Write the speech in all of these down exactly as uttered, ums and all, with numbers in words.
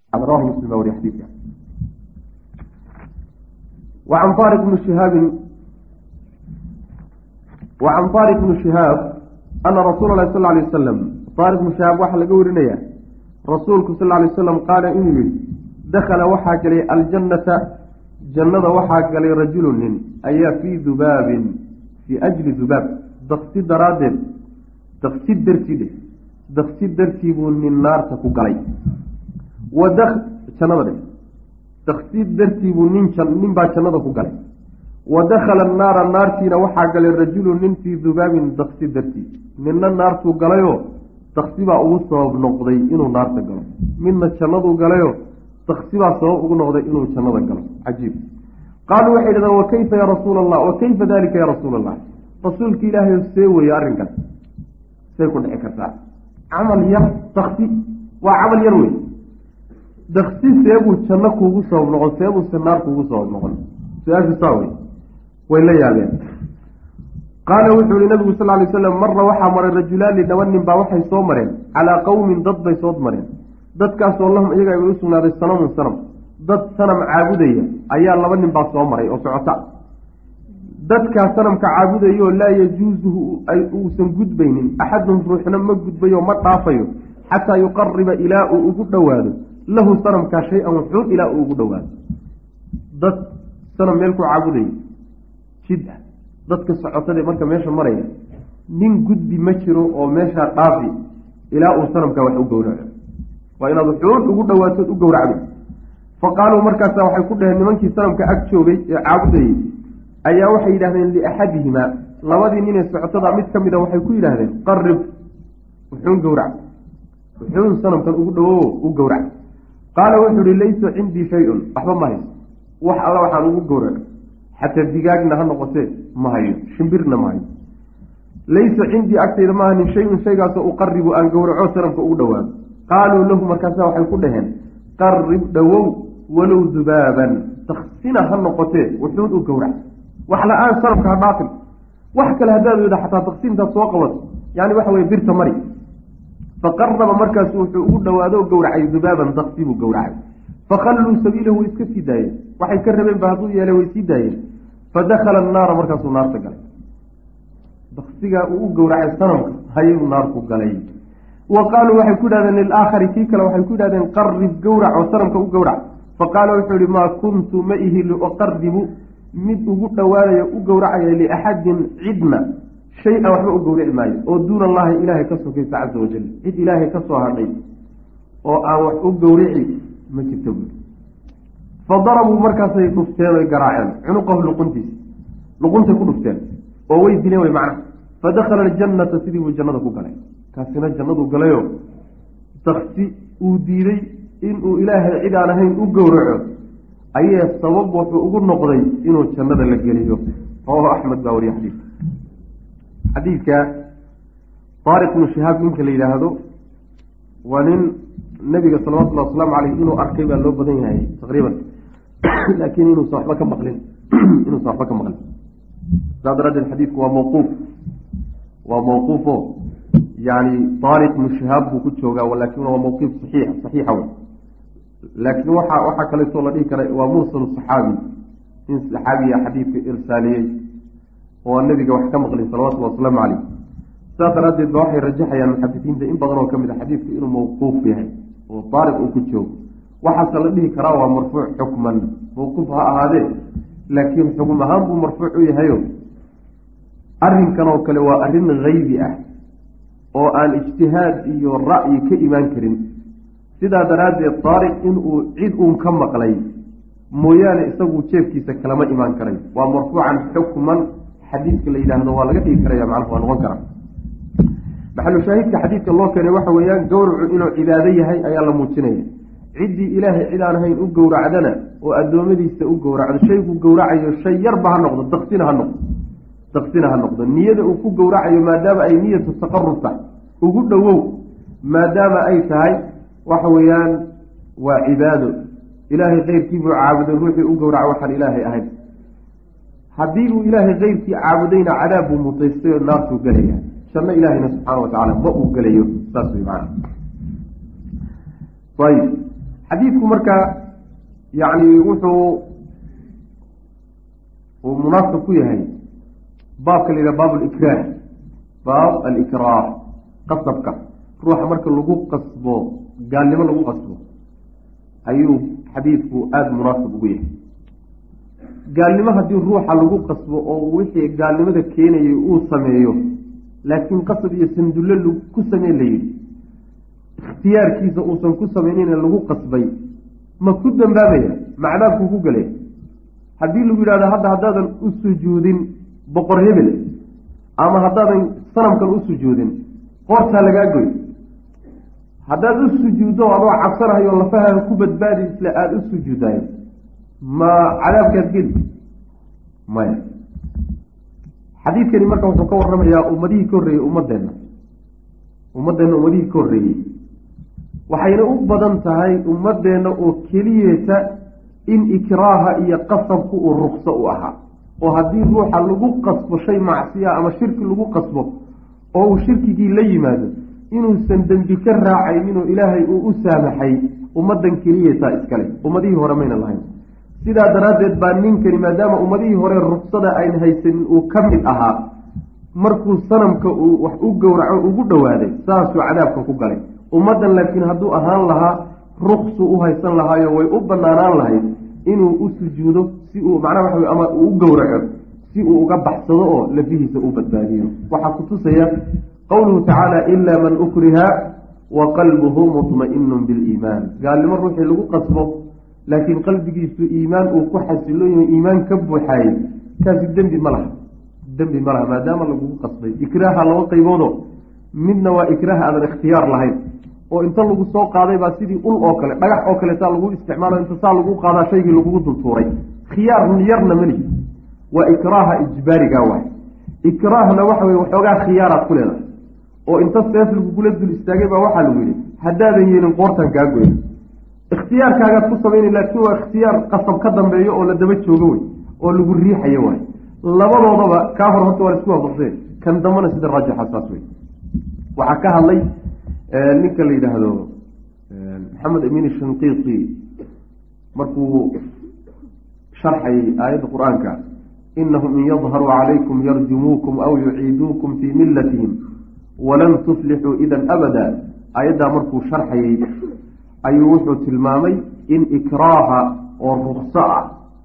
رواه مسلم وري حديثه. وعن طارق بن شهاب وعن طارق بن شهاب أن رسول الله صلى الله عليه وسلم طارق بن شهاب وحا لغا ورينيا رسولك صلى الله عليه وسلم قال إني دخل وحا قلي الجنة جنة وحا قلي رجل أي في ذباب في أجل ذباب دقسي درادل دقسي درتي دقسي درتي من النار تكو قلي ودخل جنة دقسي درتي من با جنة تكو قلي ودخل النار النار تينا وحا قلي الرجل من في ذباب دقسي درتي من النار تكو قليو تقسيبا ugu sabab noqday inuu naarta galo midna jannadu galayo taqsiba sabab ugu noqday inuu jannada galo ajiib qaalu waxa ila wa kayfa ya rasuul allah wa kayfa dalika ya rasuul allah rasuulki ilaahay seeway arrinkan say ku dhici kartaa amal yar taqsi wa amal yar way taqsi seebu janna kuugu sabab noqon seebu sanaar kuugu sabab noqon su'aashu saawi way la yaabeen قال وحول النبي صلى الله عليه وسلم مرة وحى مر الرجلان لدوان با وحي سو مرين على قوم ضد بي صوت مرين ضد كاس اللهم ايغا يسونا هذا السنم السنم ضد سنم عابديه ايا لبن با سو مري او سوتا ضد كاس سنم كعابديه لا يجوزه اي اوسن غدبين احد روحنا ما غدبيو ما طافيو حتى يقرب الى او دواده له سنم كشيء وحود الى او دواده ضد سنم يلكو عابديه شده dadka socotada marka meesha maraya nin gudbi ma jiro oo meesha dhaafi ilaa uu sanamka wax u gowraco waa inaad xuun ugu dhawaato u gowracdo faqaalu markaas waxay ku dhaheen nimankii sanamka ag joogay ee caabudayay ayaa waxay yidhaahdeen li ahadihima labadii nin ee socotada mid kamid ah waxay ku yidhaahdeen qarrib wuxuun gowrac wuxuun sanamkan ugu dhawo u gowrac qaala wuxuu yidhi laysa cindii shay-un waxba ma hayso wax alla waxaan ugu gowraco حتى الدجاجنا هنقطه ما هي شمبرنا ما هي ليس عندي أكثر ما من شيء شيء أقرب أن جور عسرا فأودوان قالوا له مركزا وحي كلهن قرب دو ولو ذبابا تخسنا هنقطه وحلود الجورع وحلا آن صرف كهباطل وحكى الهداب إذا حتى تخسين تسوقوت يعني وحوي بيرت مري فقرب مركز وحلود الجورع ذبابا تخسيب الجورع فخلوا سبيله ويسكت دايه waxay ka rabeen baaduu yeelay way sii daayeen fadakhala an-nar markaasuu naarta galay baqsiga uu gowracay sanamka hayuu naarku galay wa qaalu waxay ku dhaadeen lil aakhari kii kale waxay ku dhaadeen qarrib gowrac oo sanamka u gowrac faqaala wuxuu yidhi maa kuntu ma ihi liuqarribu mid ugu dhawaanayo u gowracaya liaxadin cidna shay-a waxba u gowrici maayo oo duuna allahi ilaahay ka sokaysa casa wajal cid ilaahay ka soo hadhay oo aan wax u gowrici ma jirto فضربوا مركزي دفتين ويقراعين عنقه لقنتيس لقنتي كدفتين او وي دينه وي معنا فدخل الجنه سيدي والجنه كغلي كاسنا الجنه غليو تخسي وديري ان الهي عيد aan ahayn u gowraco ayay sabab wuxuu ugu noqday inuu jannada la geliyo oo Ahmed Bawri hadith hadithka طارق بن شهاب ninka la yiraahdo wanin nabiga sallallahu alayhi wasallam alayhi inuu arkay baa loo badan yahay taqriiban laakiin inuu saxba ka maqlin inuu saxba ka maqlin sadrad alhadith waa mawquf waa mawqufo yani طارق بن شهاب ku jooga walakin waa mawqif sahih sahih laakiin waxa waxa kale soo la dhigi karay waa mursal saxaabi in saxaabiga hadithka irsaliyay oo nabiga wax ka maqlin sallallahu alayhi wasallam alayhi sadrad waxay rajaxayaan muhaddithiinta in badan oo kamid ah hadithka inuu mawquf yahay oo طارق uu ku joogo waxa la dhihi karaa waa marfuuc xukman mawquf ha ahaade laakiin xukm ahaan buu marfuuc u yahay arrinkan oo kale waa arrin ghaybi ah oo aan ijtihaad iyo ra'yi ka iman karin sida daraaddeed طارق inuu cid uun ka maqlay mooyaane isagu jeefkiisa kalama iman karay waa marfuucan xukman xadiidka la yiraahdo waa laga dhigi karaya macnaheedu waa noqon karaa maxallu shaahidka xadiidka loo keenay waxa weeyaan gowracu inuu cibaado yahay ayaa la muujinaya ciddii ilaahay cid aan ahayn u gowracdana oo addoommadiisa u gowracdo shaygu gowracayo shay yarba ha noqdo daqsina ha noqdo daqsina ha noqdo niyada uu ku gowracayo maadaama ay niyatu taqarrub tahay ugu dhowow maadaama ay tahay waxa weeyaan waa cibaado ilaahay keyrkii buu caabuday ruuxii u gowraca waxaan ilaahay ahayn haddii uu ilaahay keyrkii caabudayna cadaab buu mutaystay oo naartuu gelaya janno ilaahayna subxaana wa tacaala ma uu gelayo saas way macana ayib xadiidku markaa yacni wuxuu uu munaasib ku yahay baabka la yidhaha baab alikraah baab alikraah qasabka ruuxa marka lagu qasbo gaalnimo lagu qasbo ayuu xadiidku aada munaasib ugu yahay gaalnimo haddii ruuxa lagu qasbo oo wixii gaalnimada keenayay uu sameeyo laakiin qasab iyo sandulle ku samey la yidhi ikhtiyaarkiisa uusan ku sameynayna lagu qasbay ma ku dambaabaya macnaabkuu ku galay haddii lagu yidhahdo hadda haddaadan u sujuudin boqor hebel ama haddaadan sanamkan u sujuudin qoortaa lagaa goy haddaad u sujuuddo adoo cabsanahayo lafaha ku badbaadi isle aada u sujuudayo ma cadaabkaad geli maya xadiidkani marka wuxuu ka warramayaa ummadihii ka horreeyey ummadeenna ummadeenna ummadihii ka horreeyey waxayna u badan tahay ummadeenna oo keliyeeta in ikraaha iyo qasabku uu rukso u ahaa oo haddii ruuxa lagu qasbo shay macsiya ama shirki lagu qasbo oo uu shirkigii la yimaado inuusan dembi ka raacayninoo ilaahay uu u saamaxay ummaddan keliyeetaa iskale ummadihii hore mayna lahayn sidaa daraaddeed baa ninkani maadaama ummadihii hore ruksada ayna haysanin uu ka mid ahaa markuu sanamka uu wax u gowraco ugu dhowaaday saasuu cadaabka ku galay ummaddan laakiin hadduu ahaan lahaa ruksu u haysan lahaayo way u banaanaan lahayd inuu u sujuudo si uu macnaha waxa wey ama uu u gowraco si uu uga baxsado oo lafihiisa u badbaadiyo waxaa kutusaya qowluhu tacaala ilaa man ukriha wa qalbuhu mutma'inun biliimaan gaalnimo ruuxii lagu qasbo laakiin qalbigiisu iimaan uu ku xasilo yahay iimaan ka buuxaayey kaasi dembi ma laha dembi ma laha maadaama lagugu qasbay ikraaha laba qayboodo midna waa ikraaha aadan ikhtiyaar lahayn oo inta lagu soo qaaday baa sidii ul oo kale dhagax oo kale saa lagu isticmaalo inta saa lagu qaadaa shaygii lagugu dultuuray khiyaar yarna mali waa ikraaha ijbaariga waay ikraahna waxa weye waxoogaa khiyaaraad ku leedahay oo inta seef lagugula dul istaagay baa waxaa lagu yidhi haddaadan yeelin qoortan kaa goyn ikhtiyaarkaagaad ku samayna laakiin waa ikhtiyaar qasab ka dambeeyo oo la daba joogo wey oo lagu riixayo waay labadoodaba kaa hor horta waa la isku waafaqseen kan dambana sida raajixa saas wey waxaa ka hadlay ninka la yidhaahdo maxamed amiin shanqiiti markuu sharxayay aayadda qur-aanka inahum in yadharuu calaykum yarjumuukum aw yuciiduukum fii millatihim walan tuflixuu idan abada aayaddaa markuu sharxayay ayuu wuxuu tilmaamay in ikraaha oo rukso ah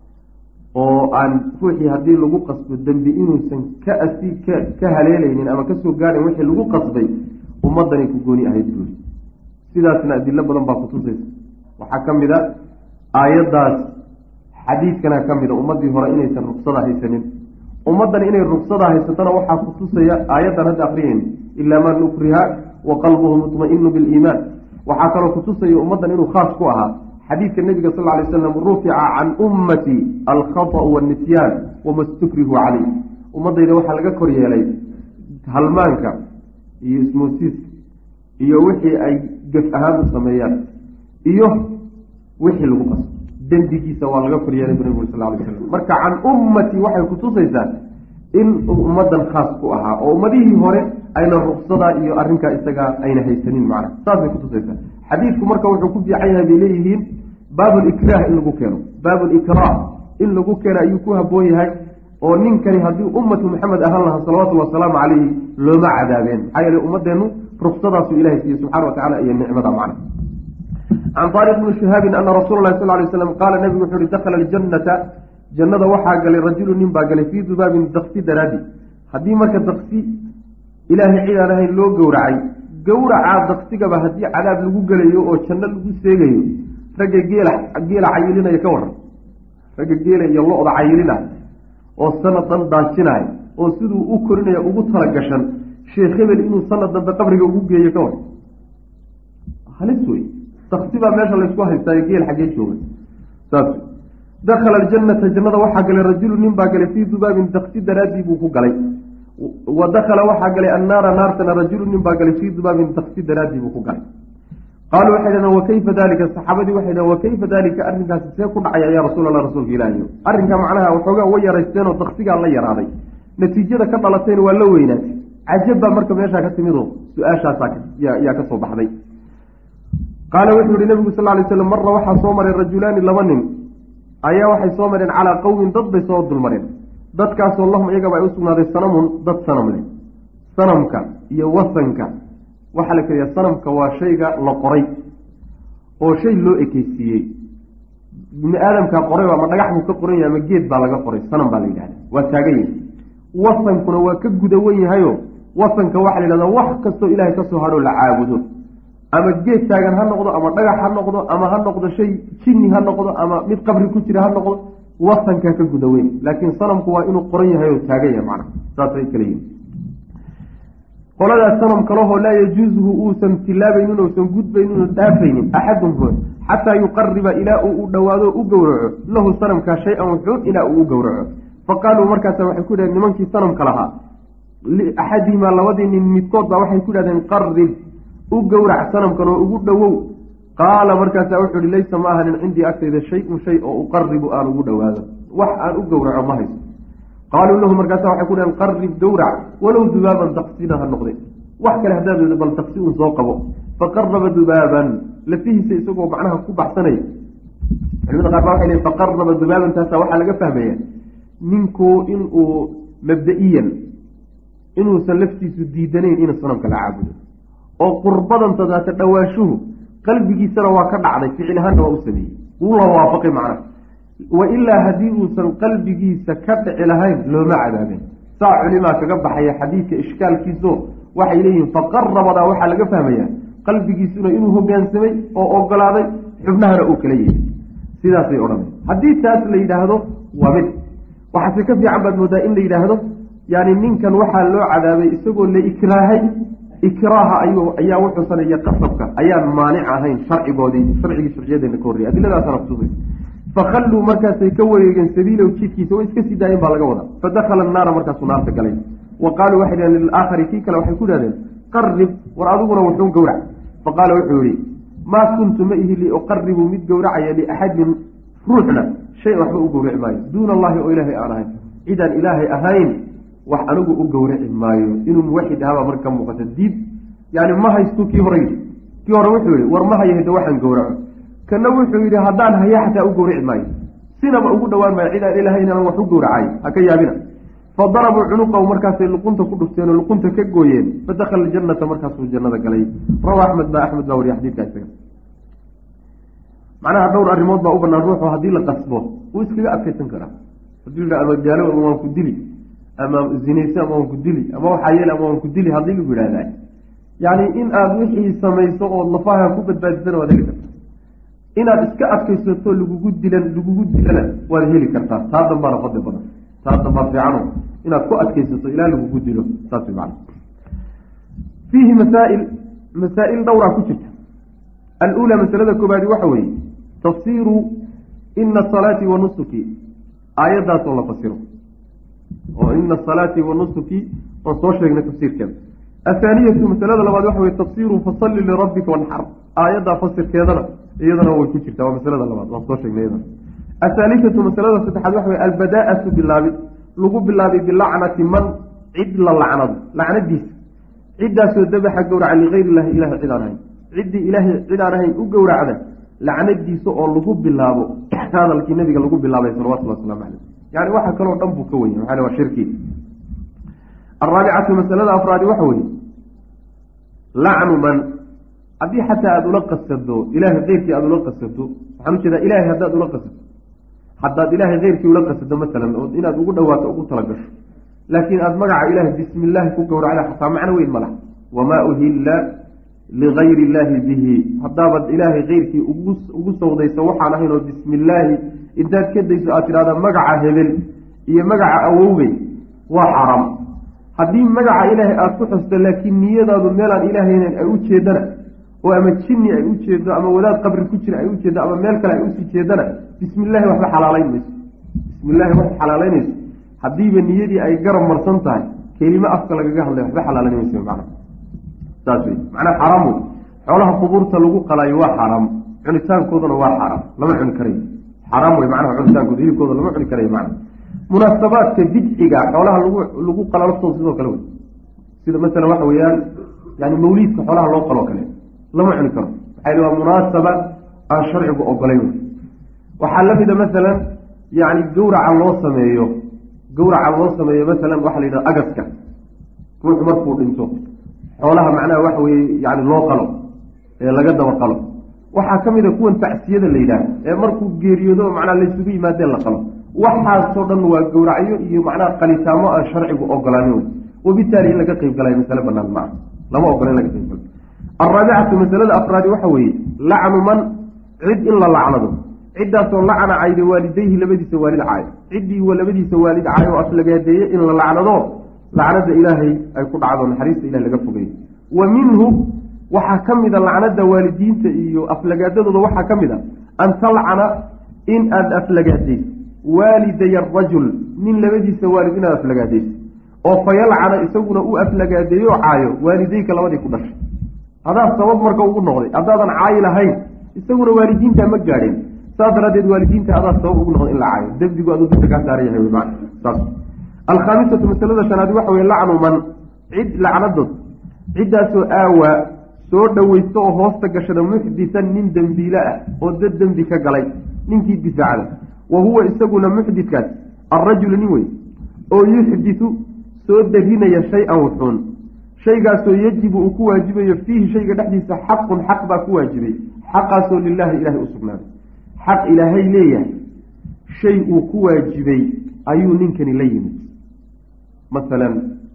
oo aan ruuxii haddii lagu qasbo dembi inuusan ka asi ka ka haleelaynin ama kasoo gaadhayn wixii lagu qasbay ummaddanay ku gooni ahayd buuri sidaasna adilo badan baa kutusaysa waxaa ka mid a aayaddaas xadiidkana ka mid a ummaddii hore inaysan ruksada haysanin ummaddan inay ruksada haysatona waxaa kutusaya aayaddan hadda akriyeyn ilaa man ukriha wa qalbuhu mutma'inu biliimaan waxaa kaloo kutusaya ummaddan inuu khaas ku ahaa xadiidka nebiga sal lla alay slam rufica can ummati alkhata'u waannisyaan wama stukrihu caleyh ummaddayda waxaa laga kor yeelay halmaanka iyo ismoosiiska iyo wixii ay gaf ahaan u sameeyaan iyo wixii lagu qaso dembigiisa waa laga kor yeelay bu nabig uri sal alay slam marka can ummati waxay kutusaysaa in ummaddan khaas ku ahaa oo ummadihii hore ayna ruksadaa iyo arrinkaa isagaa ayna haysanin macna saasay kutusaysaa xadiidku marka wuxuu ku fiican yahay bay leeyihiin baabulikraah in lagu keeno baabulikraah in lagu keeno ayuu ku habboon yahay oo ninkani haddii ummatu maxamed ahaan lahaa salawatullhi wasalaamu calayhi looma cadaabeen maxaa yeele ummadeennu ruksadaasuu ilahay siiye subxana wa tacala iyo nicmada macna can taariq bni shihaabin ana rasuula lahi sal lay slam qaala nabigu wuxu uhi dakhala aljannata jannada waxaa galay rajulu nin baa galay fii dubaabin daksi daraadi haddii marka daksi ilaahay cid aan ahayn loo gowracay gowracaa daksigaba haddii cadaab lagu gelayo oo janno lagu seegayo ragga geela geela cayilinaya ka waran ragga geela iyo lo-da cayilinaya oo sanad dhan daajinaya oo siduu u korinaya ugu talagashan sheekh hebel inuu sanad dambe qabriga ugu geeyo ka waran halis wey daksi baa meesha laysku haystaayo geel xaggee jooga saas dakhala aljannata jannada waxaa galay rajulu nin baa galay fii dubaabin daksi daraadii buu ku galay wa dakhala waxaa galay annaara naartana rajulu nin baa galay fii dubaabin daksi daraadii buu ku galay qaaluu waxay dhahdeen wakayfa dalika saxaabadii waxay dhahen wakayfa dalika arrinkaasi see ku dhacaya yaa rasuul allah rasuulka ilaahiyo arrinka macnaha waxoogaa way yaraysteenoo daksigaa la yaraaday natiijada ka dhalatayna waa la weynaatay cajab baa marka meeshaa ka timidoo su-aashaasaa yaa ka soo baxday qaala wuxuu yihi nabigu sal lay slam marra waxaa soo maray rajulaani laba nin ayaa waxay soo mareen calaa qowmin dad bay soo dulmareen dadkaasoo lahum iyagaba ay u sugnaaday sanamun dad sanam leh sanamka iyo wasanka waxaa la keliya sanamka waa shayga la qoray oo shay loo ekeysiiyey bini aadamkaa qoray ama dhagax buu ka qoran yahay ama geed baa laga qoray sanam baa la yidhahda waa taagan yahay wasankuna waa ka gudawan yahayo wasanka waxaa la yidhahdaa wax kastoo ilaahay kasoo hadho la caabudo ama geed taagan ha noqdo ama dhagax ha noqdo ama ha noqdo shay jinni ha noqdo ama mid qabri ku jira ha noqdo wasankaa ka gudaweyn laakiin sanamku waa inuu qoran yahay oo taagan yahay macna saasay kala yihin qoladaas sanam kalehoo laa yajuusuhu uusan tilaabaynin uusan gudbaynin oo dhaafaynin axadun hood xataa yuqariba ilaa uu u dhowaado u gowraco lahu sanamkaa shay-an wuxuun ilaa uu u gowraco faqaaluu markaasa waxay ku yidhahdeen nimankii sanamka lahaa liaxadihimaa labadii nin midkood baa waxay ku yidhahdeen qarib u gowrac sanamkan oo ugu dhowow qaala markaasa wuxuu ihi laysa ma ahanin cindii agtayda shay-un shay oo uqaribu aan ugu dhowaado wax aan u gowraco ma hayso qaaluu lahu markaasa waxay ku dhaheen qarib gowrac walow dubaaban daqsina ha noqde wax kale haddaad bal daqsi un soo qabo faqaraba dubaaban lafihiisa isagoo macnaha ku baxsanaya culimada qaar baa waxay lehin faqaraba dubaaban taasa waxaa laga fahmaya ninku inuu mabda-iyan inuusan laftiisu diidanayn inuu sanamka la caabudo oo qurbadan tadaata dhawaashuhu qalbigiisana waa ka dhacday ficil ahaanna waa u sameeyey wuu la waafaqay macnaha wa ilaa haddii uusan qalbigiisa ka dhici lahayn looma cadaabeen saa culimaa kaga baxaya xadiidka ishkaalkiiso waxay leeyihiin faqarabadaa waxaa laga fahmayaa qalbigiisuna inuu hogaansamay oo ogolaaday xubnahana uu kala yeeyay sidaasay odhanay haddii taas la yidhaahdo waa mid waxaase ka fiican baad moodaa in la yidhaahdo yani ninkan waxaa loo cadaabay isagoo la ikraahay ikraaha ayuu ayaa wuxuu saneeya qasabka ayaan maanic ahayn sharcigoodii sharcigii sharciyadeena ka horreyay adiladaasana kutusay fakhalluu markaasay ka wareegeen sabiilow jidkiisa way iska sii daayeen baa laga wadaa fadakhala annaara markaasuu naarta galay wa qaaluu waxay dhaheen lilaakhari kii kale waxay ku dhahdeen qarib war adiguna wuxuun gowrac faqaala wuxuu yihi maa kuntu ma ihi liuqaribu mid gowracaya liaxadin ruuxna shay waxba u gowraci maayo duuna allahi oo ilaahay aan ahayn cidaan ilaahay ahayn wax anigu u gowraci maayo inuu muwaxid ahaabaa marka ka muuqata diid yani ma haystu kii hore yidhi kii hore wuxuu yihi war ma hayahda waxaan gowraco kana wuxuu yidhi haddaan haya xataa u gowraci maayo sinaba ugu dhowaan maayo cidaan ilaahay inaan wax u gowracay ha ka yaabina fadarabuu cunuqahu markaasay luqunta ku dhufteen oo luqunta ka gooyeen fadakhala aljannata markaasuu jannada galay rawa axmed baa axmed baa wariya xadiidka isaga macnaha dhowr arrimood baa u banaan ruuxu haddii la qasbo wuu iskaga adkaysan karaa hadduu yidha ama gaalo ama waan ku dili ama zinayso ama waan ku dili ama waxaa yeele ama waan ku dili haddii lagu yidhahdaa yani in aada wixii samayso oo lafaha ku badbaadisana waad heli kartaa inaad iska adkaysato lagugu dilan lagugu dilana waad heli kartaa taa danbaana fadli badan taa danbaa fiicano inaad ku adkaysato ilaa lagugu dilo saas way macana fiihi masaail masaa-il dhowraa ku jirta alula masalada koobaadi waxa weeye tafsiiru ina salaati wa nusuki aayaddaas oo la fasiro oo ina salaati wa nusuki oon soo sheegnay tafsiirkeeda athaaniyatu masalada labaad waxa weye tafsiiru fasalli lirabbika wanxar aayaddaa fasirkeedana iyadana way ku jirtaa waa masalada labaad waan soo sheegnay iyadana athaalithatu masalada saddexaad waxa weye albadaa'atu bilaabi lagu bilaabay bilacnati man cid la lacnado lacnadiisa ciddaasoo dabaxa gowraca ligayr illahi ilahay cid aan ahayn ciddii ilaahay cid aan ahayn u gowracda lacnadiisa oo lagu bilaabo hadalkii nabiga lagu bilaabay salawatullahi wasalaamu caleyh yani waxa kaloo dhan buu ka wenya waxaa waa shirki alraabicatu masalada afraadi waxa weeye lacnu man haddii xataa aada ula qasado ilaahay keyrkii aada ula qasado waxaan ujeedaa ilahay haddaad ula qasato haddaad ilaahay keyrkii ula qasado masalan oo inaad ugu dhawaato ugu talagasho laakiin aada magaca ilaahay bismi illaahi ku gowracda xataa macno weyn ma laha wamaa uhilla ligayri illaahi bihi haddaabaad ilaahay keyrkii ugu ugu sawdayso waxaan ahayn oo bismi illaahi intaad ka dayso aad tidhahda magaca hebel iyo magaca awowgay waa xaaraam haddii magaca ilaahay aada ku xusto laakiin niyadaadu meelaan ilaahaynan ay u jeedana oo ama jinni ay u jeedo ama wadaad qabri ku jira ay u jeedo ama meel kale ay usii jeedana bismi illaahi waxba xalaalayn mayso bismi illaahi waxba xalaalaynayso haddiiba niyadii ay garab marsan tahay kelimo afka lagaga hadlay waxba xalaalayn mayso macnaha saas wey macnaha xaaraam wey xoolaha qubuurta lagu qalaayo waa xaaraam cunitaankoodana waa xaaraam lama cuni karayo xaaraam wey macnaha cunitaankooda hilibkooda lama cuni karayo macnaha munaasabaadka bidciga xoolaha lagu lagu qala laftooda sidoo kale wey sida masalan waxa weeyaan yani mawliidka xoolaha loo qaloo kale lama cuni karo yani waa munaasaba aan sharcigu ogolayn. waxaa la mida masalan yani gawraca loo sameeyo gawraca loo sameeyo masalan waxaa la yidhaha agaska ruuxu markuu dhinto xoolaha macnaha waxa weye yani loo qalo ee laga daba qalo waxaa ka mid a kuwan tacsiyada la yidhaah ee markuu geeriyoodo macnaha laysugu yimaadeen la qalo waxaasoo dhan waa gawracyo iyo macnaha qalitaamo aan sharcigu ogolaanin wey wabitaali in laga qeyb galay masale banaan ma ah lama ogola in laga qeyb galo. alraabicatu masalada afraadi waxa weeye lacnu man cid in la lacnado ciddaasoo lacana cayda waalidayhi labadiisa waalid caayo ciddii wa labadiisa waalid caayo oo aflagaadeeye in la lacnado lacnada ilaahay ay ku dhacdo naxariista ilahay laga fogeeyo. wa minhu waxaa ka mid a lacnada waalidiinta iyo aflagaadadooda waxaa ka mid a an talcana in aada aflagaadayso waaliday arajul nin labadiisa waalid inaad aflagaadayso oo fayalcana isaguna u aflagaadeeyo caayo waalidayka labadii ku dhashay hadaa sabab marka ugu noqday haddaadan caayi lahayn isaguna waalidiinta ma gaadhin saas daraaddeed waalidiinta adaa sabab ugu noqday in la caayo dembigu aduu dusha kaa saaran yahay wy maana saas. alkhaamisatu masalada shanaadi waxa weye lacnu man cid lacnadood ciddaasoo aawaa soo dhoweysto oo hoosta gashada muxdisan nin dembiile ah oo dad dembi ka galay ninkii difaacda wa huwa isaguna muxdidkaas alrajulu nin wey oo yuxdisu soo darinaya shay-an wuxuun shaygaasoo yajibu uu ku waajibayo fiihi shayga dhexdiisa xaqun xaq baa ku waajibay xaqaasoo lilaahi ilaahay u sugnaaday xaq ilaahay leeyahay shay uu ku waajibay ayuu ninkani la yimid masalan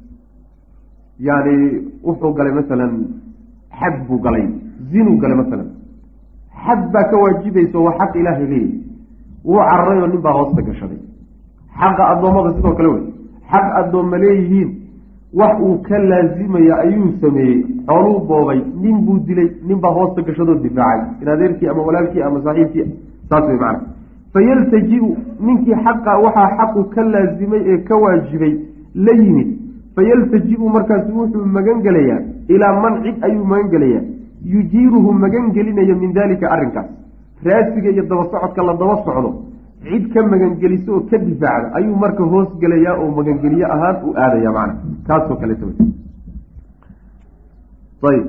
yani wuxuu galay masalan xad buu galay zinuu galay masalan xad baa ka waajibayso waa xaq ilaahay leeyahay wuu cararay oo nin baa hoosta gashaday xaqa addoommada sidoo kale wey xaq addoomma leeyihiin wax uu ka laazimaya ayuu sameeyey xooluu boobay nin buu dilay nin baa hoosta gashadoo difaacay in adeerkii ama walaalkii ama saaxiibkii saas wey macana fayaltaji-u ninkii xaqa waxaa xaqu ka laazimay ee ka waajibay la yimid fayaltaji-u markaasu wuxuu magan gelayaa ilaa man cid ayuu magan gelayaa yujiiruhu magan gelinaya min daalika arrinkaas raasiga iyo daba socodka la daba socdo cid ka magangeliso oo ka difaacda ayuu marka hoos gelayaa oo magangeliye ahaan u aadaya macna kaasoo kaleeta ayb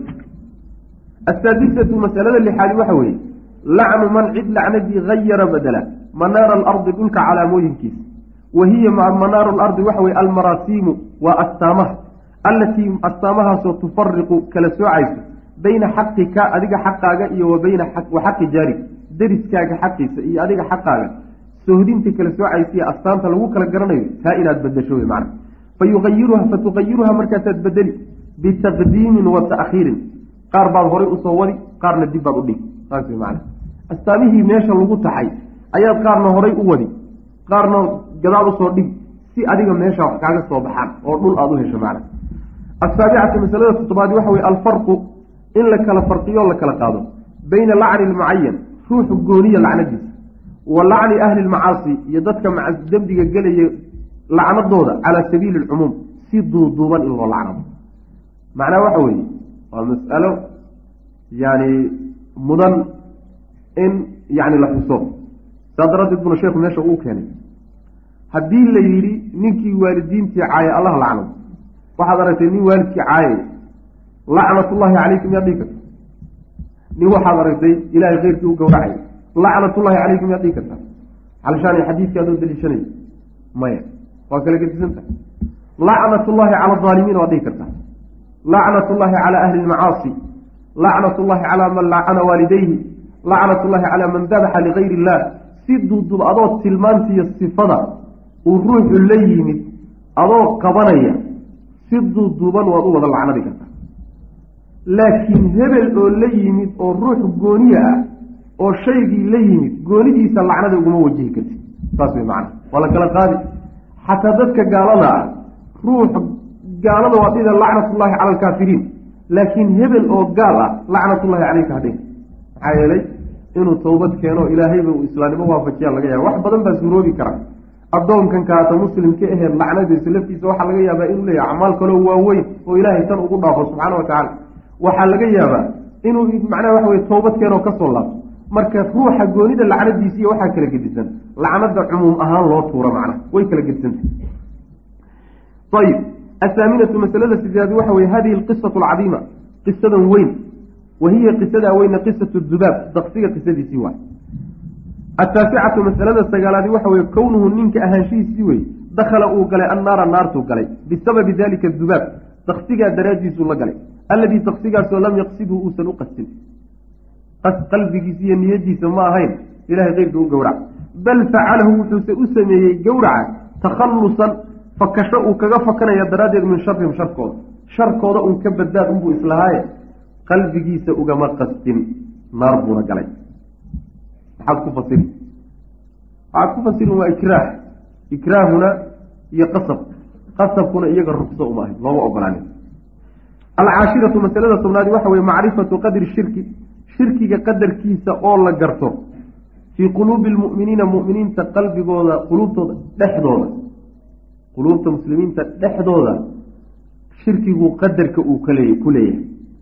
asaadisatu masalada lixaadi waxa weeye lacnu man cid lacnadii hayara badela manaara alardi dhulka calaamooyinkiisa wa hiya manaaru alardi waxa weye almaraasiimu waa astaamaha allatii astaamahaasoo tufariqu kala soocayso bayna xaqika adiga xaqaaga iyo wa bayna wa xaqi jaarig deriskaaga xaqiisa iyo adiga xaqaaga sohdinta kala soocaysiiyo astaanta lagu kala garanayo taa inaad bedasho wey macna fayuayiruha fatuqayiruha markaasaad bedeli bitaqdiimin wa ta'khiirin qaar baad horay usoo wadi qaarna dib baad udhigi saas wey macna astaamihii meesha lagu taxay ayaad qaarna horay u wadi qaarna gadaal usoo dhig si adiga meesha wax kaaga soo baxaan oo dhul aada u hesho macna asaabicatu masalada toddobaadi waxa weye alfarqu in la kala farqiyo o la kala qaado bayna lacni lmucayan ruuxu gooniya lacnadiisa wa lacni ahli lmacaasi iyo dadka dembiga gelaya lacnadooda calaa sabiili alcumuum si duuduuban in loo lacnado macnaha waxa weeye waa mas'alo yani mudan in yani la xuso saas daraaddeed buna sheekhu meesha uu keenay haddii la yidhi ninkii waalidiintii caaya allah lacnado waxaad aragtay nin waalidkii caayay lacnatullaahi calaykum yaa dhigi karta nin waxaad aragtay ilaahay keyrkii u gawracay lacnatullaahi calaykum yaa dhigi karta alshaan xadiidkii adoo daliishanay maya waa kala gedisanta lacnatullaahi cala adaalimiin waa dhigi karta lacnatullaahi cala ahli lmacaasi lacnatullaahi calaa man lacana waalidayhi lacnatullaahi calaa man dabaxa ligayri illah si duudub adoo tilmaantiiyo sifada uu ruuxu la yimid adoo qabanaya si duuduuban waad u wada lacnadi kartaa laakiin hebel oo la yimid oo ruux gooniya ah oo shaygii la yimid goonidiisa lacnada uguma wajihi kartid saas way macana waa la kala qaadi xataa dadka gaalada ah ruux gaalada waa dhida lacnatullaahi cala alkaafiriin laakiin hebel oo gaal ah lacnatullaahi caleyka hadhin maxaa yeelay inuu tawbad keeno ilaahayba uu islaamnimo waafajiyaa laga yaaba wax badan baa suuroobi kara addoonkan kaata muslimka ahee lacnadiisa laftiisa waxaa laga yaabaa inuu leeyahay acmaal kaloo waaweyn oo ilaahay tan ugu dhaafo subxaana wa tacaala waxaa laga yaabaa inuu macnaha waxa weye tawbad keenoo kasoo laabto marka ruuxa goonida lacnadiisa iyo waxaa kala gedisan lacnada cumuum ahaan loo tuuro macnaha way kala gedisanta ayib asaaminatu masalada sideed waxa weye hadihi alqisatu alcadiima qisadan weyn wahiya qisada weyna qisatu dubaab daqsiga qisadiisii waay ataasicatu masalada sagaalaadi waxa weye kownuhu ninka ahaanshihiisii wey dakhala uu galay annaara naartuu galay bisababi dalika dubaab daqsigaa daraaddiisuu la galay alladii daqsigaasoo lam yaqsidhu uusan u qastin qas qalbigiisa iyo niyadiisa ma ahayn ilahay qeybka u gowraca bal facalahu wuxuuse u sameeyey gowraca takhallusan fakasho uu kaga fakanaya daraaddeed min sharihim sharkooda sharkooda un ka badbaad unbuu islahaaye qalbigiisa ugama qastin naar buuna galay maxaad ku fasiri waxaad ku fasirin waa ikraah ikraahuna iyo qasab qasabkuna iyaga rugso uma ahayn looma ogolaanin alcaashiratu masalada tobnaadi waxa weye macrifatu qadri shirki shirkiga qadarkiisa oo la garto fii quluubi lmu'miniina mu'miniinta qalbigooda quluubtooda dhexdooda quluubta muslimiinta dhexdooda shirkigu qadarka uu kale ku leeyahay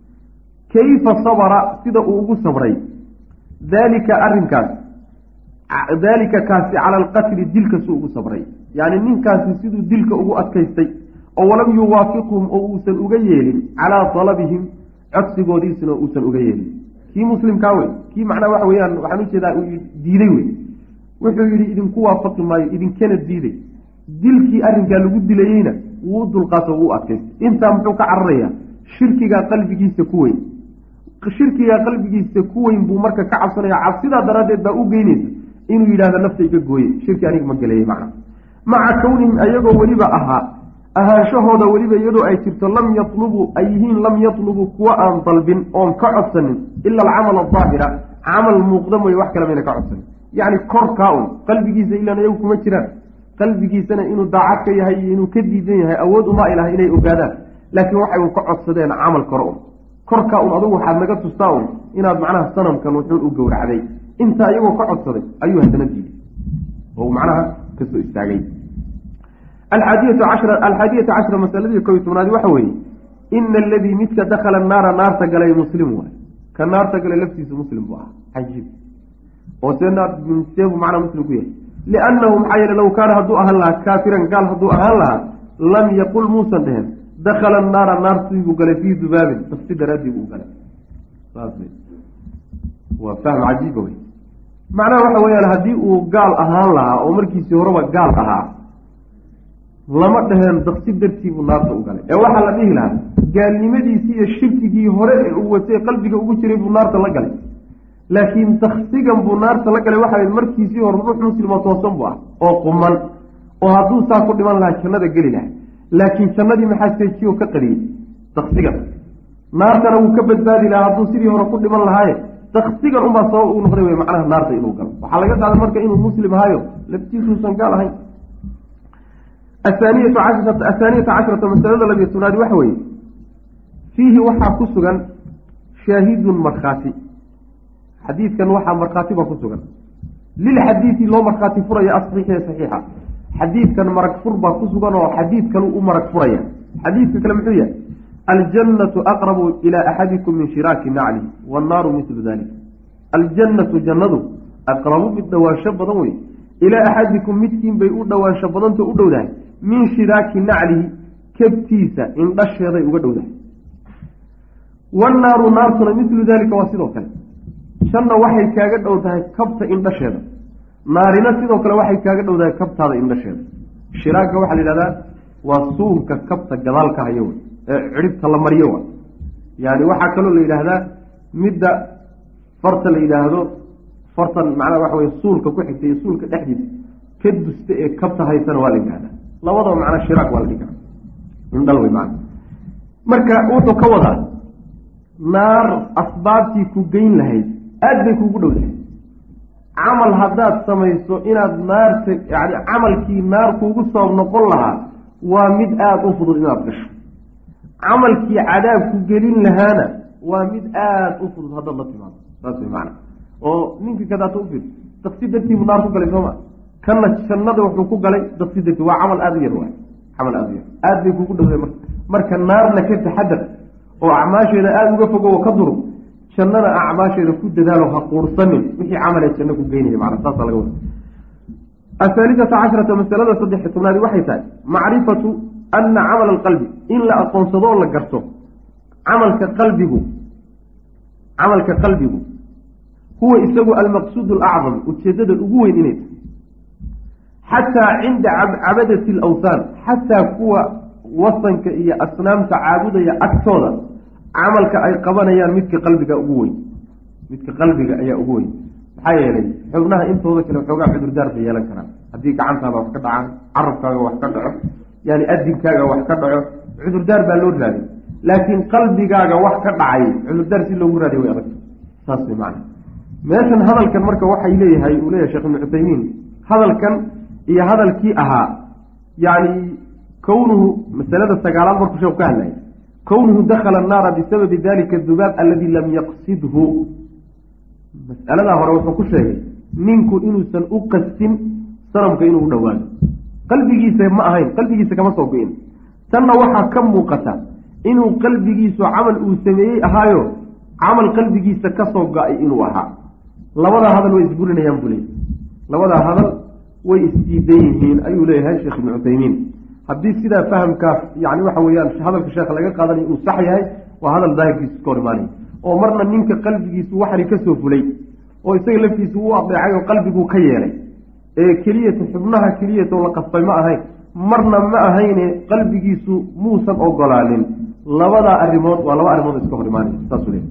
kayfa sabara sida uu ugu sabray daalika arrinkaas daalika kaasi cala alqatli dilka suu ugu sabray yacni ninkaasi siduu dilka ugu adkaystay oo walam yuwaafiqhum oo uusan uga yeelin calaa talabihim codsigoodiisuna uusan uga yeelin kii muslimkaa wey kii macnaa waxa weeyaan waxaan ujeedaa diiday wey wuxuu yidhi idinku waafaqi maayo idinkana diiday dilkii arrinkaa lagu dilayeyna wuu u dulqaato wuu u adkaystay intaa muxuu ka cararayaa shirkigaa qalbigiisa ku weyn shirkigaa qalbigiisa ku weyn buu marka ka cabsanaya cabsidaa daraaddeed baa u geynaysa inuu yidhahdo nafta iga gooye shirki aniga ma galeeyey macna maca kownihim ayagoo weliba ahaa ahaanshahooda weliba iyadoo ay jirto lam yatlubuu ay yihiin lam yatlubuu kuwa aan dalbin oon ka codsanin ila alcamal adaahira camal muuqda mooye wax kale mayna ka codsanin yacni korkaa un qalbigiisa ilaan iyagu kuma jiraan qalbigiisana inuu daacad ka yahay iyo inuu ka diidan yahay awood uma ilaha inay ogaadaan laakiin waxay un ka codsadeen camal kore un korkaa un adugu waxaad naga tustaa un inaad macnaha sanamkan wuxuu u gowracday intaa iyagoo ka codsaday ayuu haddana diiday oo macnaha kasoo istaagay alxaadiyatu cashra alxaadiyata cashra masaladii kow iyo tobnaadi waxa weeye ina aladii midka dakhala naara naarta galay muslim waay ka naarta galay laftiisu muslim buu ahaa cajiib oo see naar seebuu macnaa muslim ku yahay liannahu maxaa yeele low kaana hadduu ahaan lahaa kaafiran gaal hadduu ahaan lahaa lam yaqul muusan dhehen dakhala naara naartiibuu galay fii dubaabin dafsi daraaddii buu galay saas waa fahm cajiiba wey macnaha waxa weeyaan haddii uu gaal ahaan lahaa oo markiisii horeba gaal ahaa lama dhaheen daqsi dartii buu naarta u galay ee waxaa la dhihi lahaa gaalnimadiisii iyo shirkigii hore ee uu watay qalbiga ugu jiray buu naarta la galay laakiin daksigan buu naarta la galay waxaa markiisii hore ruux muslimo toosan buu ah oo quman oo hadduu saa ku dhiman lahaa jannada geli lahaa laakiin jannadii maxaa seejiyo ka qariyey daksigan naartana wuu ka badbaadi lahaa hadduu sidii hore ku dhiman lahaaye daksigan unbaa sabab uu noqday wey macnaha naarta inuu galo waxaa laga qaaday marka inuu muslim ahaayo laftiisuusan gaal ahayn ahaaniyatu cashrata athaaniyata cashrata masalada labiyo tobnaadi waxa weeye fiihi waxaa ku sugan shaahidun markhaati xadiidkan waxaa markhaati baa ku sugan lilxadiidi loo markhaati furaya asaxiixi ee saxiixa xadiidkan marag fur baa ku sugan oo xadiidkanu u marag furaya xadiidka kale muxuu yahay aljannatu aqrabu ilaa axadikum min shiraaki naclihi wannaaru midlu dalik aljannatu jannadu aqrabu mid dhawaansho badan wey ilaa axadikum midkiin bay u dhawaansho badanta u dhowdahay min shiraaki naclihi kabtiisa indhasheeday uga dhowdahay wannaaru naartuna midlu daalika waa sidoo kale janna waxay kaaga dhow tahay kabta indhasheeda naarina sidoo kale waxay kaaga dhow tahay kabtaada indhasheeda shiraagga waxaa la yidhahdaa waa suunka kabta gadaalka hayo wey ee cidhibta la mariyo wa yaani waxaa kaloo la yidhaahdaa midda farta la yidhaahdo fartan macnaha waxa weye suulka ku xigta iyo suulka dhexdiisa ka dusta ee kabta haysana waa la yidhahdaa labadaba macnaa shiraag waa la dhihi karaa indhal wey macna marka wuxuu ka wadaa naar asbaabtii ku geyn lahayd aada bay kuugu dhow lahayd camal haddaad samayso inaad naarta yani camalkii naar kuugu sabab noqon lahaa waa mid aada u fudud inaad gasho camalkii cadaabku gelin lahaana waa mid aada u fudud haddaad la timaado saas way macana oo ninka kadaata u fir daqsi dartii buu naar ku galay sooma kana jannada wuxuu ku galay daqsi dartii waa camal aada u yar waay camal aada u yar aada bay kuugu dhowday marka marka naarna ka taxadar oo acmaasheeda aada uga fogo oo ka durug jannada acmaasheeda ku dadaalo ha quursanin wixii camalee janno ku geynaya macana saasa laga wada athaalithata cashrata masalada saddex tobnaadi waxay tahay macrifatu ana camala alqalbi in la aqoonsado oo la garto camalka qalbigu camalka qalbigu huwa isagu almaqsuud alacdam ujeedada ugu weyn inay xataa cinda cabadati alawthaan xataa kuwa wasanka iyo asnaamta caabudaya agtooda camalka ay qabanayaan midka qalbiga ugu weyn midka qalbiga ayaa ugu weyn maxaa yeelay xubnaha intooda kale waxoogaa cudurdaar bay yeelan karaan haddii gacantaada wax ka dhacaan carabkaaga wax ka dhaco yani adinkaaga wax ka dhaco cudurdaar baa loo raaday laakiin qalbigaaga wax ka dhacay cudurdaar si loogu raadiy way adag saas way macana meeshan hadalkan marka waxay leeyahay uu leeyahay sheekh ibnu cuthaymiin hadalkan iyo hadalkii ahaa yani kownuhu masalada sagaalaad markuu sheeku ka hadlayay kownuhu dakhala annaara bisababi dalika dubaab aladi lam yaqsidhu mas'aladaa hore wuxuu ku sheegay ninku inuusan u qastin sanamka inuu u dhowaado qalbigiisa ma ahayn qalbigiisa kama soo go-in tanna waxaa ka muuqata inuu qalbigiisu camal uu sameeyey ahaayo camal qalbigiisa kasoo go-ay inuu ahaa labadaa hadal way isburinayaan buu leeyay labadaa hadal way isdiidan yihiin ayuu leeyahay sheekh ibnu cuthaymiin haddii sidaa fahamkaas yani waxa weeyaan hadalka sheekha laga qaadanayo uu sax yahay waa hadal daahirkiisa iska hor imaanaya oo marna ninka qalbigiisu waxani kasoo fulay oo isaga laftiisu u adeecay oo qalbiguu ka yeelay ee keliyata xubnaha keliyatoo la qasbay ma ahayn marna ma ahayne qalbigiisu muusan ogolaanin labadaa arrimood waa laba arrimood iska hor imaanaya saasuu leeyahay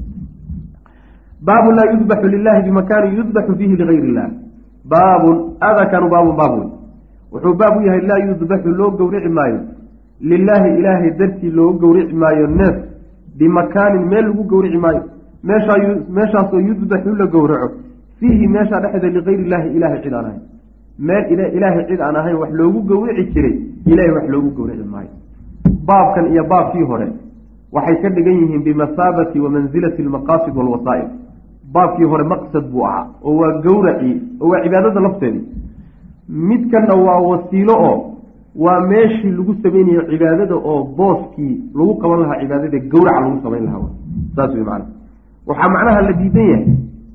baabun laa yudbaxu lilahi bimakaanin yudbaxu fiihi ligayri illah baabun adakanu baabun baab wey wuxuu baab u yahay laa yudbaxu loo gowrici maayo lilaahi ilaahay dartii loogu gowrici maayo neef bimakaanin meel lagu gowrici maayo meeshaa meeshaasoo yudbaxu la gowraco fiihi meeshaa dhexeeda ligayri illaahi ilaahay cid aan ahayn meel ilaahay cid aan ahayn wax loogu gowrici jiray ilaahay wax loogu gowrici maayo baabkan iyo baabkii hore waxay ka dhigan yihiin bimasaabati wa mansilati almaqaasid waalwasaa'il baabkii hore maqsad buu ahaa oo waa gowracii oo waa cibaadada lafteedii midkanna waa wasiilo oo waa meeshii lagu samaynayo cibaadada oo booskii lagu qaban lahaa cibaadada gowraca lagu samayn lahaa saas wey macana waxaa macnaha la diidan yahay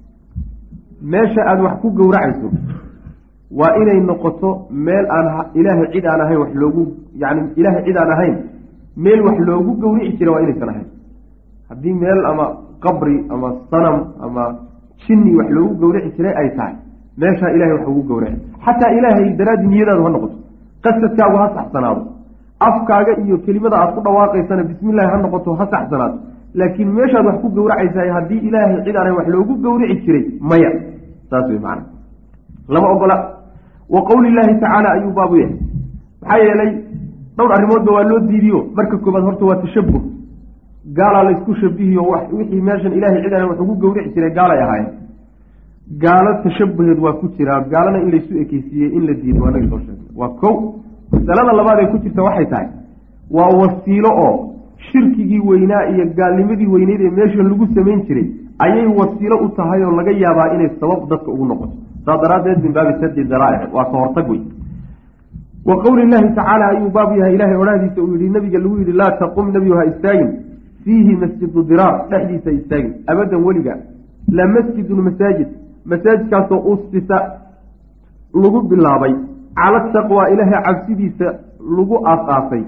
meesha aada wax ku gowracayso waa inay noqoto meel aan ilaahay cid aan ahayn wax loogu yani ilaahay cid aan ahayn meel wax loogu gowrici jira waa inaysan ahayn haddii meel ama qabri ama sanam ama jinni wax loogu gowrici jiray ay tahay meeshaa ilahay wax ugu gowraci xataa ilaahay daraaddi niyadaadu ha noqoto qasadkaagu ha saxsanaado afkaaga iyo kelimada aad ku dhawaaqaysana bismillahi ha noqoto ha saxsanaado laakiin meeshaad wax ku gowracaysahay haddii ilaahay cid aanay wax loogu gowrici jiray maya saas wey macana lama ogola wa qowli illaahi tacaala ayuu baabu yahay maxaa yeelay dhowr arrimoodba waa loo diidiyo marka koobaad horta waa tashabuh gaalaa la isku shabihiyo wixii meeshan ilaahay cid aanay wax ugu gowrici jiray gaalay ahaayeen gaalo tashabuheed waa ku jiraa gaalana in laysu ekeysiiyey in la diiday waa naga soo sheegay waa kow masalada labaad ee ku jirta waxay tahay waa wasiilo oo shirkigii weynaa iyo gaalnimadii weyneyd ee meeshan lagu samayn jiray ayay wasiilo u tahay oo laga yaabaa inay sabab dadka ugu noqoto saa daraaddeed min baabi sadi daraa'ic waa ka hortag wey wa qowli illaahi tacaala ayuu baab yahay ilaahay odhahdiisa uu yihi nabiga lagu yidhi laa taqum nebigu ha istaagin fiihi masjidu diraar dhexdiisa istaagin abadan weliga la masjidun masaajid masaajidkaasoo usisa lagu bilaabay cala taqwa ilaahay cabsidiisa lagu aas-aasay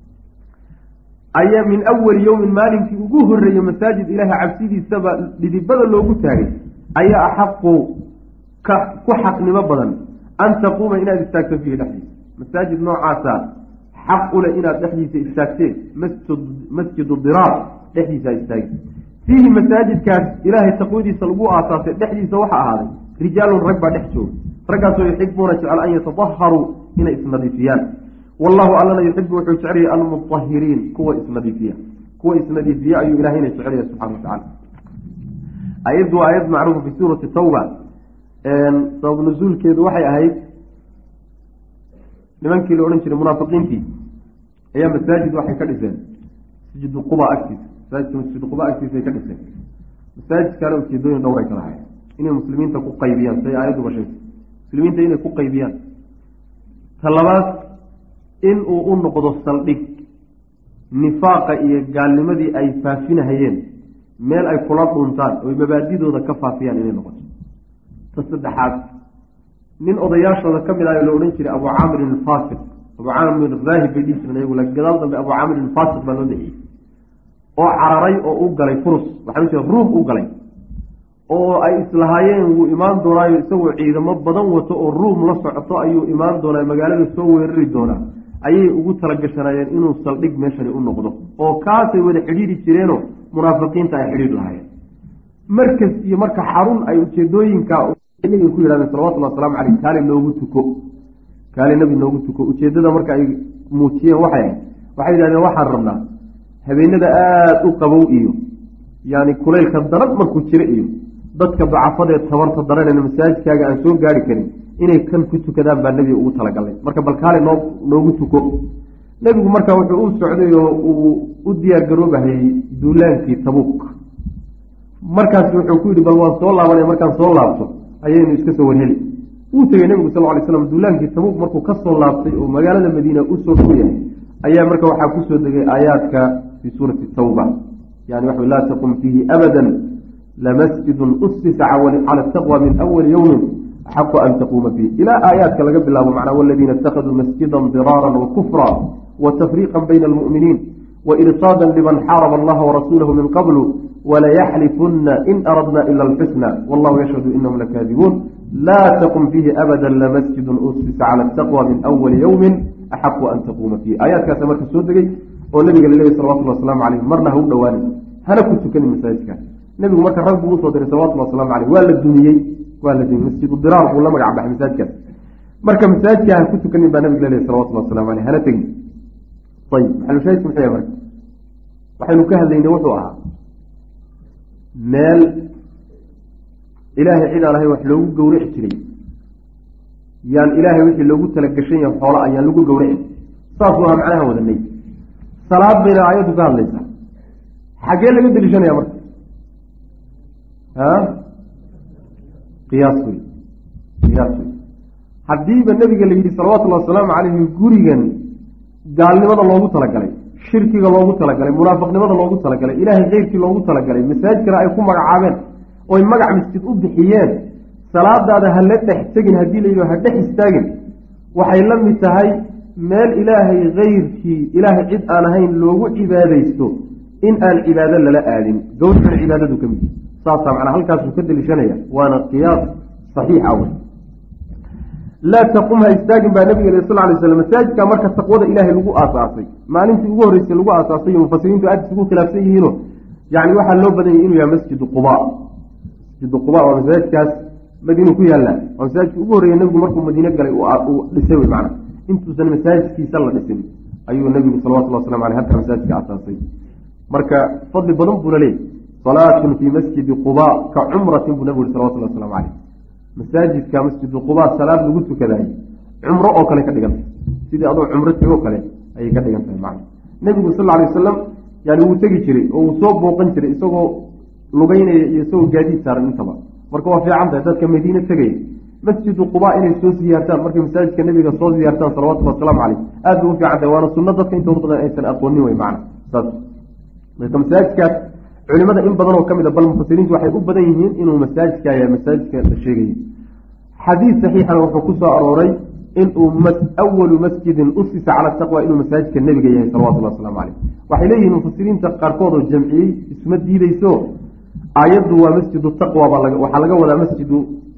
ayaa min awali yowmin maalinkii ugu horreeyey masaajid ilaahay cabsidiisaba dhidibada loogu taagay ayaa axaqu ka ku xaqnimo badan an taquuma inaad istaagto fiihi dhexdiisa masaajid noocaasa xaq ule inaad dhexdiisa istaagteen masjid masjidu diraar dhexdiisa istaagi fiihi masaajidkaas ilaahay taqwadiisa lagu aasaasay dhexdiisa waxa ahaaday rijaalun rag baa dhex jooga raggaasoo yuxibuuna jecel an yatadaharuu inay isnadiifiyaan wallahu allana yuxibu wuxuu jecelyahay almutahiriin kuwa isnadiifiya kuwa isnadiifiya ayuu ilahayna jecelyahay subxana watacala ayaddu waa ayad macruufa fi suurati tawba sabab nusuulkeedu waxay ahayd nimankii la odhan jiray munaafiqiintii ayaa masaajid waxay ka dhiseen masjidu quba agtiisa masaajidka masjidu quba agtiisay ka dhiseen masaajidkaana ujeedooyin dhowray ka lahay inay muslimiinta ku qaybiyaan say aayadduba sheegtay muslimiinta inay ku qaybiyaan ta labaad in uu u noqdo saldhig nifaaqa iyo gaalnimadii ay faafinahayeen meel ay kula dhuntaan oy mabaadidooda ka faafiyaan inay noqoto ta saddexaad nin odayaashooda ka mid ah la odhan jiray abu caamirin alfaasiq abu caamir raahib bay dhihi jireen iyagu la gadaal dambe abu caamirin alfaasiq baa loo dexiyey oo cararay oo u galay furus waxaa jira ruum u galay oo ay islahaayeen wuu imaan doonaayo isagoo ciidamo badan wato oo ruum la socoto ayuu imaan doonaa magaalada soo weerari doonaa ayay ugu talagashanayeen inuu saldhig meeshani u noqdo oo kaasay wada xidhiiri jireenoo munaafiqiinta ay xidhiir lahaayeen markas iyo marka xarun ay ujeedooyinka nabiga ku yidhahdeen salawatullahi wasalaamu caleyh kaali noogu tuko kaali nabi noogu tuko ujeeddada marka ay muujiyeen waxay ahayd waxay yidhahdeen waxaan rabnaa habeenada aada u qabow iyo yaani kulaylka daran markuu jiro iyo dadka dacafadee tabarta daranayna masaajidkaaga aan soo gaari karin inay kan ku tukadaan baa nebiga ugu talagalay marka bal kaali noo noogu tuko nebigu marka wuxuu u socday oo uu u diyaar garoobahayey duulaankii tabuuk markaas wuxuu ku yidhi bal waan soo laabanay markaan soo laabto ayaynu iska soo warheli wuu tegey nebigu sal ly slam duulaankii tabuuk markuu ka soo laabtay oo magaalada madiina u soo dhow yahay ayaa marka waxaa kusoo degay aayaadka fii suurati tawba yani waxa laa taqum fiihi abadan lamasjidun usisa cala taqwa min awali yowmin axaqu an taquuma fiih ilaa aayaadka laga bilaabo macnaa waladiina itakaduu masjidan diraaran wakufra watafriiqan bayna almu'miniin wairsaada liman xaaraba allaha warasuulahu min qablu walayaxlifuna in aradna ila alxusna wallahu yashhadu inahum lakaadibuun laa taqum fiihi abada lamasjidun usisa cala taqwa min awali yowmin axaqu an taquuma fiih aayaadkaasa marka soo degay oo nabiga laleeyay salawatullah wasalaamu caleyh marna ha u dhowaanin hana ku tukanin masaajidkaas nebigu marka rag buu usoo diray salawatullahi waslamu caleyh waa la dumiyey waa la dumiyey masjidu diraar buu la magac baxay masaajidkaas marka masaajidka ha ku tukanin baa nabiga laleeyay salawatullahi waslamu caleyh hana tegin ayib maxalushaahidku muxuu yahay marka waxaynu ka hadlaynay wuxuu ahaa meel ilaahay cid aan ahay wax loogu gowraci jiray yaan ilaahay wixii loogu talagashan yahay xoola ayaan lagu gowraci saasuu ahaa macnaha wadanay salaad bayna aayaddu ka hadlaysaa xaggee laga deliishanaya marka a qiyaas wey qiyaas wey haddiiba nabiga la yidhi salawatullahi wasalaamu caleyhi gurigan gaalnimada loogu talagalay shirkiga loogu talagalay munaafiqnimada loogu talagalay ilaahay keyrkii loogu talagalay masaajidkana ay ku magacaabeen oy magac masjid u bixiyeen salaadaada ha la dhex tegin haddii la yidhi ha dhex istaagin waxay la mid tahay meel ilaahay keyrkii ilaahay cid aan ahayn loogu cibaadaysto in aan cibaado lala aadin gowracana cibaadadu ka mid saasaa macnaa halkaasuu ka deliishanaya waana qiyaas saxiixa wey laa taqum ha istaagin baa nabiga sal lay slam masaajidka marka taqwada ilaahay lagu aasaasay maalintii ugu horreysay lagu aasaasay mufasiriintu aada isugu khilaafsan yihiino yani waxaa loo badan yahy inuu yahay masjidu quba masjidu quba waa masaajidkaas madiina ku yaalla waa masaajidka ugu horreeya nebigu markuu madiine galay uu dhisay wey macna intuusan masaajidkiisa la dhisin ayuu nebigu salawatullah waslamu aleyh halka masaajidka aasaasay marka fadli badan buuna leeyay salaatun fii masjidi quba ka cumratin buu nabigu yhi salawatullah waslamu caleyh masaajidka masjidu quba salaad lagu tukadaayey cumro oo kale ka dhigantay sidii adoo cumro tegoo kale ayay ka dhigan tahay macna nebigu sal alay wasalam yani wuu tegi jiray oo wuu soo booqan jiray isagoo lugeynaya iyo isagoo gaadiid saaran intaba marka waa fiican tahay dadka madiine tegaya masjidu quba inay soo siyaartaan markay masaajidka nebiga soo siyaartaan salawatullahi wasalaamu caleyh aad bay u fiican tahay waana sunno dadka intooda badan aysan aqoonin wey macna saas marka masaajidkaas culimada in badan oo ka mid a bal mufasiriintu waxay u badan yihiin inuu masaajidka yahay masaajidka la sheegayo xadiid saxiixana wuxuu ku soo arooray inuu awalu masjidin usisa cala taqwa inuu masaajidka nebiga yahay salawatullahi waslamu caleyh waxay leeyihiin mufasiriinta qaarkood oo jamciyey isma diideyso aayaddu waa masjidu taqwa baa waxaa laga wadaa masjidu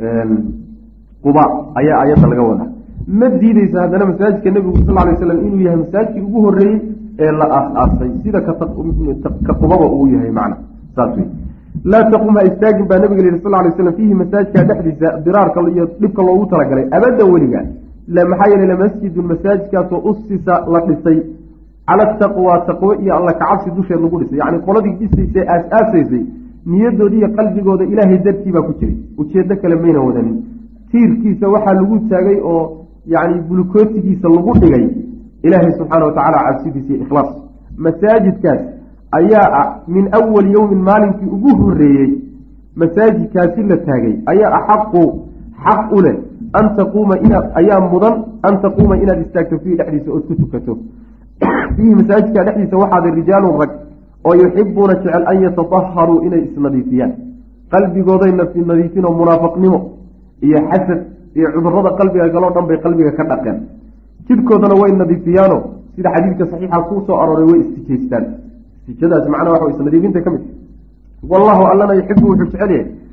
quba ayaa aayadda laga wadaa ma diideysa haddana masaajidka nebigu sal lay waslam inuu yahay masaajidkii ugu horreeyey ee la aas-aasay sida ka qubaba uu yahay macna saas wey laa taqum ha istaagin baa nabiga yihi sal lay slam fiihi masaajidka dhexdiisa diraarka iyo dhibka loogu talagalay abadan weliga maxaa yeelay lamasjidun masaajidkaasoo usisa la dhisay cala taqwa taqwo iyo alla kacabsi dusheed lagu dhisay yacni qoladii dhisaysay aas-aasaysay niyadoodi iyo qalbigooda ilaahay dartii baa ku jiray ujeedo kale mayna wadanin tiirkiisa waxaa lagu taagay oo yacni bulukootigiisa lagu dhigay ilaahay subxaana watacaala cabsidiisa iyo ikhlaas masaajidkaas ayaa ah min awali yowmin maalinkii ugu horeeyey masaajidkaasi la taagay ayaa axaqu xaq u leh an taquuma inaad ayaa mudan an taquuma inaad istaagto fiihi dhexdiisa ood ku tukato fiihi masaajidka dhexdiisa waxaada rijaalun rag oo yuxibuuna jecel an yatataharuu inay isnadiifiyaan qalbigooday nadiifin oo munaafiqnimo iyo xasad iyo cudurada qalbiga galoo dhan bay qalbiga ka dhaqeen jidhkoodana way nadiifiyaano sida xadiidka saxiixa kuu soo arooray way istijaystaan istijadaas macnaha waxa isnadiifinta ka mid wallahu allana yuxibu wuxuu jecel yahay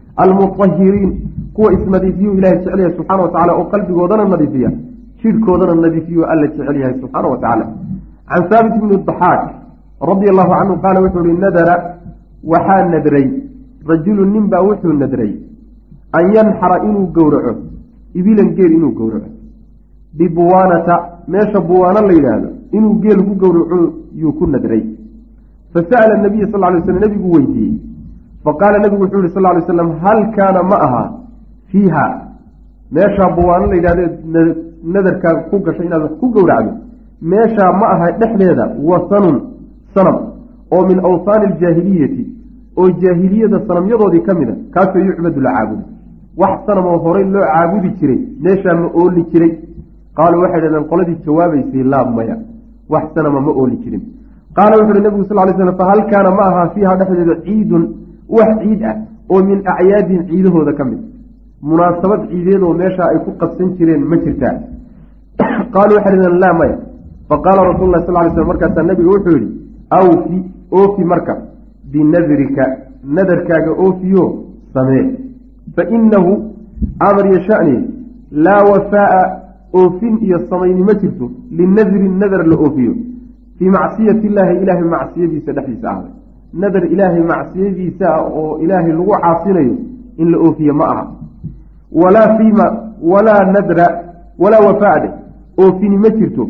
almutahiriin kuwa isnadiifiyu ilahay jecel yahay subxana wa tacala oo qalbigoodana nadiifiya jidhkoodana nadiifiyo alla jecel yahay subxaana wa tacaala can haabit bni daxaak radia allahu canhu qaala wuxuu ihi nadara waxaa nadray rajulu nin baa wuxuu nadray an yanxara inuu gowraco ibilan geel inuu gowraco bibuwaanata meesha buwaano la yidhaahdo inuu geel ku gowraco yuu ku nadray fasa'ala nabiya sal ly slam nebigu weydiiyey faqaala nebigu wuxuu yihi sal ly slam hal kaana ma aha fiiha meeshaa buwaano la yidhahdo nadarkaaga ku gashay inaad wax ku gowracdo meeshaa ma aha dhexdeeda wasanun sanam oo min awsaani aljaahiliyati oo jaahiliyada sanamyadoodii ka mida kaasoo yucbadu la caabudo wax sanam oo horey loo caabudi jiray meeshaa ma ooli jiray qaaluu waxay dhahdeen qoladii jawaabaysay laa maya wax sanama ma ooli jirin qaala wuxu uhi nabigu sal ly slam fahal kaana ma aha fiiha dhexdeeda ciidun wax ciid ah oo min acyaadin ciidahooda ka mid munaasabad ciideedoo meeshaa ay ku qabsan jireen ma jirtaa qaaluu waxay dhahdeen laa maya faqaala rasuulu lah sal ly slam markaasaa nabiga wuxuu yihi awfi oofi marka binadrika nadarkaaga oofiyo samee fa inahu amar iyo shani laa wafaa'a oofin iyo samayni ma jirto linadrin nadar la oofiyo fii macsiyati illaahi ilaahay macsiyadiisa dhexdiisa ahday nadar ilaahay macsiyadiisa ah oo ilaahay lagu caasinayo in la oofiye ma aha walaa fiima walaa nadra walaa wafaa dheh oofini ma jirto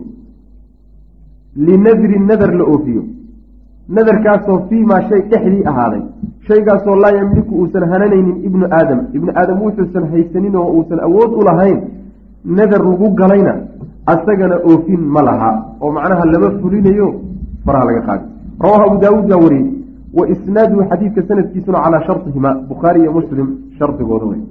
linadrin nadar la oofiyo nadarkaasoo fiimaa shay dhexdii ahaaday shaygaasoo laa yamliku uusan hananaynin ibnu aadam ibnu aadam wuxuusan haysanin oo uusan awood u lahayn nadar lagu galayna asagana oofin ma laha oo macnaha lama fulinayo faraha laga qaadi rawahu abu daawuud baa wariyey wa isnaaduhu xadiidka sanadkiisuna calaa shartihima bukhaari iyo muslim shardigooda wey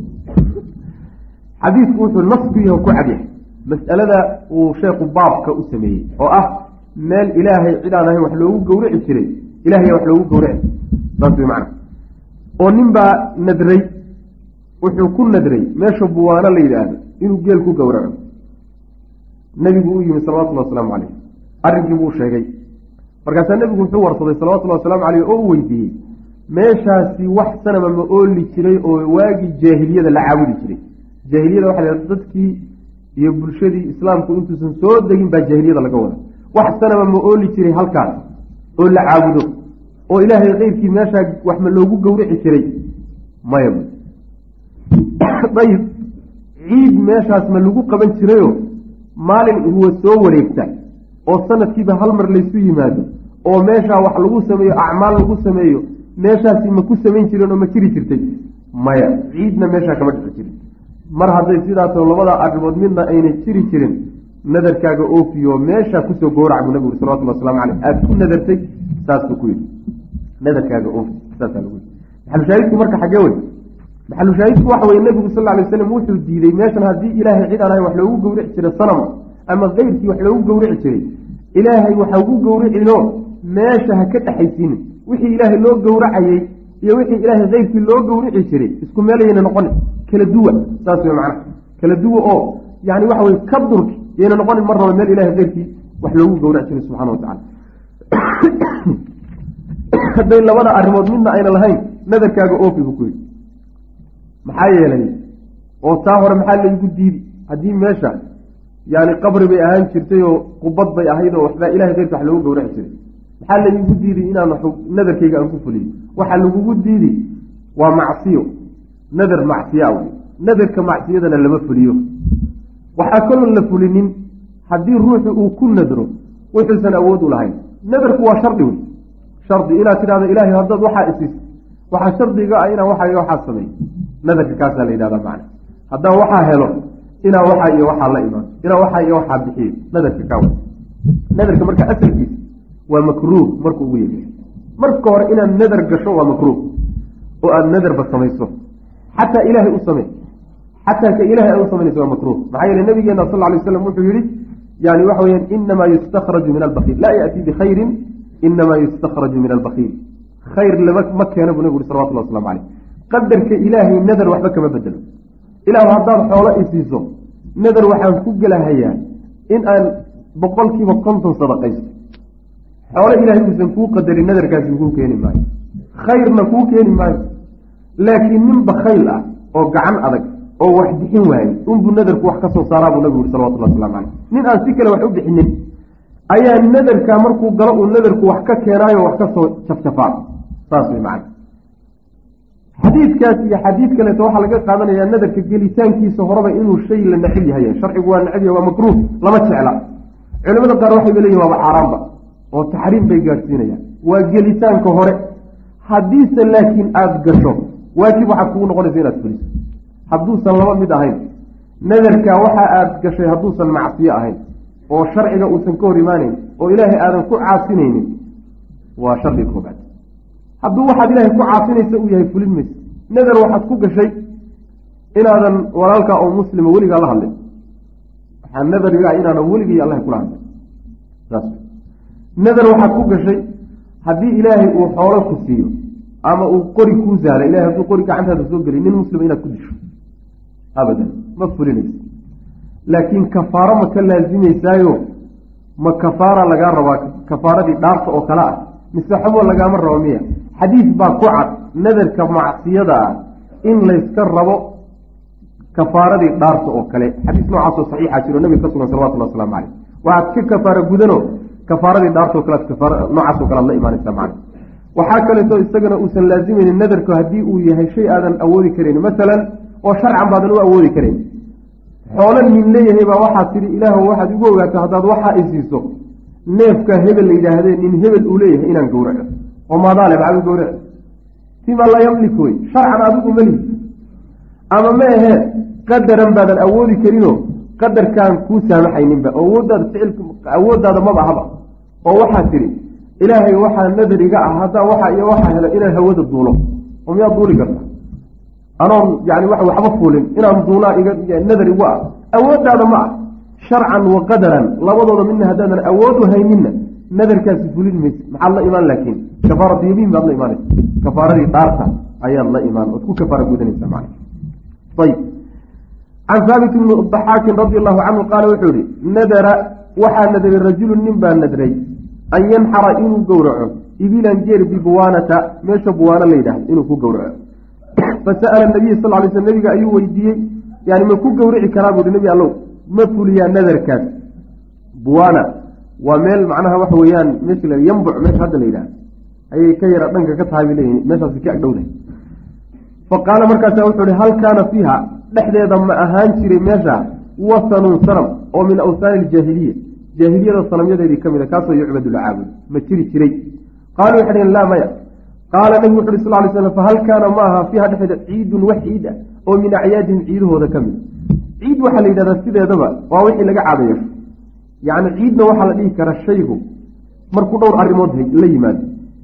xadiidku wuxuu nasku yaho ku cadyahay mas'alada uu sheekhu baabka u sameeyey oo ah meel ilaahay cid aan ahayn wax loogu gowraci jiray ilahay wax loogu gowraci saas way macna oo nin baa nadray wuxuu ku nadray meesha buwaano la yidhaahdo inuu geel ku gowraco nebigu u yimi salawatullahi wasalaamu caleyh arrinkii buu sheegay markaasaa nebigu wuxuu warsaday salawatullahi wasalaamu caleyh oo u weydiiyey meeshaasi wax sanama ma ooli jiray oo waagii jaahiliyada la caabudi jiray jaahiliyada waxa la dadkii iyo bulshadii islaamku intuusan soo degin baa jaahiliyada laga wada wax sanama ma ooli jiray halkaas oo la caabudo oo ilaahay keyrkii meeshaa wax ma loogu gowraci jiray maya ayib ciid meeshaas ma lagu qaban jirayo maalin huwa soo wareegta oo sanadkiiba hal mar laysu yimaado oo meeshaa wax lagu sameeyo acmaal lagu sameeyo meeshaasi ma ku samayn jireen oo ma jiri jirtay maya ciidna meeshaa kama dhici jirin mar hadday sidaasoo labada arrimood midna aynay jiri jirin nadarkaaga oofiyo meeshaa kusoo gowrac buu nabigu salawatullah waslamu caleyh aada ku nadartay saasuu ku yidhi nadarkaaga oofi saasaa lagu yidhi maxalushaahidku marka xaggee wey maxalushaahidku waxa weye nebigu sal alay waslam wuxuu diiday meeshan haddii ilaahay cid aan ahayn wax loogu gowrici jiray sanama ama keyrkii wax loogu gowrici jiray ilaahay waxa ugu gowricino meesha ha ka dhexaysiinin wixii ilaahay loo gowracayey iyo wixii ilaahay keyrkii loo gowrici jiray isku meelayayna noqonin kala duwa saas wey macnaha kala duwa oo yani waxa weye ka durki yayna noqonin mar raba meel ilahay keyrkii wax loogu gowrac jiray subxana watacala hadday labada arrimood midna ayna lahayn nadarkaaga oofi buu ku yidhi maxaa yeelay oo taa hore maxaa laygu diidi haddii meesha yani qabri bay ahaan jirtay oo qubad bay ahayd oo waxbaa ilahay keyrkii wax loogu gowraci jiray maxaa laygu diiday inaan nadarkayga aan ku fuliyo waxaa lagugu diidi waa macsiyo nadar macsiya wey nadarka macsiyadana lama fuliyo waxaa kaloon la fulinin haddii ruuxu uu ku nadro wuxuusan awood u lahayn nadarku waa shardi wey shardi inaad tidhahdo ilaahay haddaad waxaa isis waxaa shardiga ah inaan waxaa iyo waxaa sameey nadarka kaasaa la yidhahdaa macna haddaan waxaa helo inaan waxaa iyo waxaa la imaan inaan waxaa iyo waxaa bixiyo nadarka kaawa nadarka marka asalkiisa waa makruuh markuu ugu yeehay marka hore inaad nadar gasho waa makruuh oo aada nadarba samayso xataa ilaahay u samey xataa ka ilahay aad u samaynayso waa makruuh maxaa yeele nabigeena sal alay waslam wuxuu yihi yani waxa weyaan inamaa yustakraju min albakiil laa yaأtii bikhayrin inamaa yustakraju min albakiil khayr lama ma keena buu nabigu uri salawatullah waslamu caleyh qadarka ilaahay nadar waxba kama bedelo ilaahu haddaad xoolo isiiso nadar waxaan ku gelahayaa in aan boqolkiiba konton sadaqaysto xoolo ilaahay uusan kuu qadarin nadarkaasi kuu keeni maayo khayrna kuu keeni maayo laakiin nin bakhayl ah oo gacan adag oo wax bixin waayey unbuu nadarku wax ka soo saaraa buu nabigu yuri salawatullahi waslamu caleyh nin aan si kale wax u bixinin ayaa nadarkaa markuu galo uu nadarku wax ka keenaayo wax ka soo jafjafaa saas way macana xadiidkaas iyo xadiid kaleeto waxaa laga qaadanayaa nadarka gelitaankiisa horeba inuu shay la necib yahay sharcigu waa necib yahay waa makruuh lama jecla culimada qaar waxay ba leeyihin waaba xaaraanba oo taxriim bay gaadhsiinayaan waa gelitaanka hore haddiise laakiin aada gasho waajib waxaad kugu noqonaysa inaad fuliso hadduusan laba mid ahayn nadarkaa waxa aada gashay hadduusan macsiyo ahayn oo sharciga uusan ka hor imaanayn oo ilaahay aadan ku caasinaynin waa shardi koobaad hadduu waxaad ilaahay ku caasinaysa uu yahay fulin mayso nadar waxaad ku gashay inaadan walaalkaa oo muslima weligaa la hadlin waxaa nadarigaa inaadan weligii allahay kula hadlin saas nadar waxaad ku gashay haddii ilaahay uu xoolo ku siiyo ama uu qori kuu sahla ilahay hadduu qori gacantaada soo geliy nin muslima inaad ku disho abadan ma fulinayso laakiin kafaaro ma ka laasimaysaayo ma kafaara lagaa rabaa kafaaradii dhaarta oo kale ah mise xubo lagaama rabo miya xadiis baa ku cad nadarka macsiyada ah in layska rabo kafaaradii dhaarta oo kale xadiis noocaasoo saxiixa jiro nabiga ka sugan salawatullahi waslamu caleyh waxaad ka kafaara gudano kafaaradii dhaartoo kale kafaar noocaasoo kale ad la imaanaysaa macana waxaa kaleeto isagana uusan laazimaynin nadarku haddii uu yahay shay aadan awoodi karayn masalan oo sharcan baadan u awoodi karayn xoolo nin leeyahay baa waxaad tidhi ilaahu waxaad igu ogaato haddaad waxaa isiiso neefka hebel la yidhaahdee nin hebel uu leeyahay inaan gowraco oo maadaale maxaad u gowraco fima laa yamliku wey sharcan adigu malihi ama ma ahee qadaran baadan awoodi karinoo qadarkaan kuu saamaxayninba awooddaada ficilka awooddaada maba ahaba oo waxaad tidhi ilaahay waxaa nadar iga ah haddaa waxaa iyo waxaa helo inaan hawada duulo oo miyaad duuli karta anoon yani wa waxba fuulin inaan duulaa iga nadar igu ah awooddaada ma ah sharcan wa qadaran labadooda midna haddaadan awood u hayninna nadarkaasi fulin mayse maxaad la imaan laakiin kafaaratu yamiin baad la imaanaysa kafaaradii dhaarta ayaad la imaan ood ku kafaara gudanaysa man ayb can haabit bni daxaakin radi allahu canhu qaala wuxuu yihi nadara waxaa nadray rajulu nin baa nadray an yanxara inuu gowraco ibilan geer bibuwaanata meesha buwaana la yidhahdo inuu ku gowraco fasa'ala nabiya sal lay sl nabiga ayuu weydiiyey yani ma ku gowrici karaa buuhi nebi allow ma fuliyaa nadarkaas buwaana waa meel macnaha waxa weeyaan meesha la yambuc meesha hadda la yidhahdo ayay ka yara dhanka ka tahay bay leeyihin meeshaasi ka agdhowday fa qaala markaasa wuxuu ihi hal kaana fiiha dhexdeeda ma ahaan jiray meesha wasanun sanam oo min awsaani iljaahiliya jaahiliyada sanamyadeedii ka mid a kaasoo yucbadu la caabudo ma jiri jiray qaalu waxay dhaheen laa maya qaala nabigu wuxu uhi sal lay slam fahal kaana ma aha fiiha dhexdeeda ciidun wax ciid ah oo min acyaadihim ciidahooda ka mid ciid waxaa la yidhahdaa sideedaba waa wixii laga caadayeesho yacni ciidna waxaa la dhihi karaa shaygu markuu dhowr arrimood la yimaado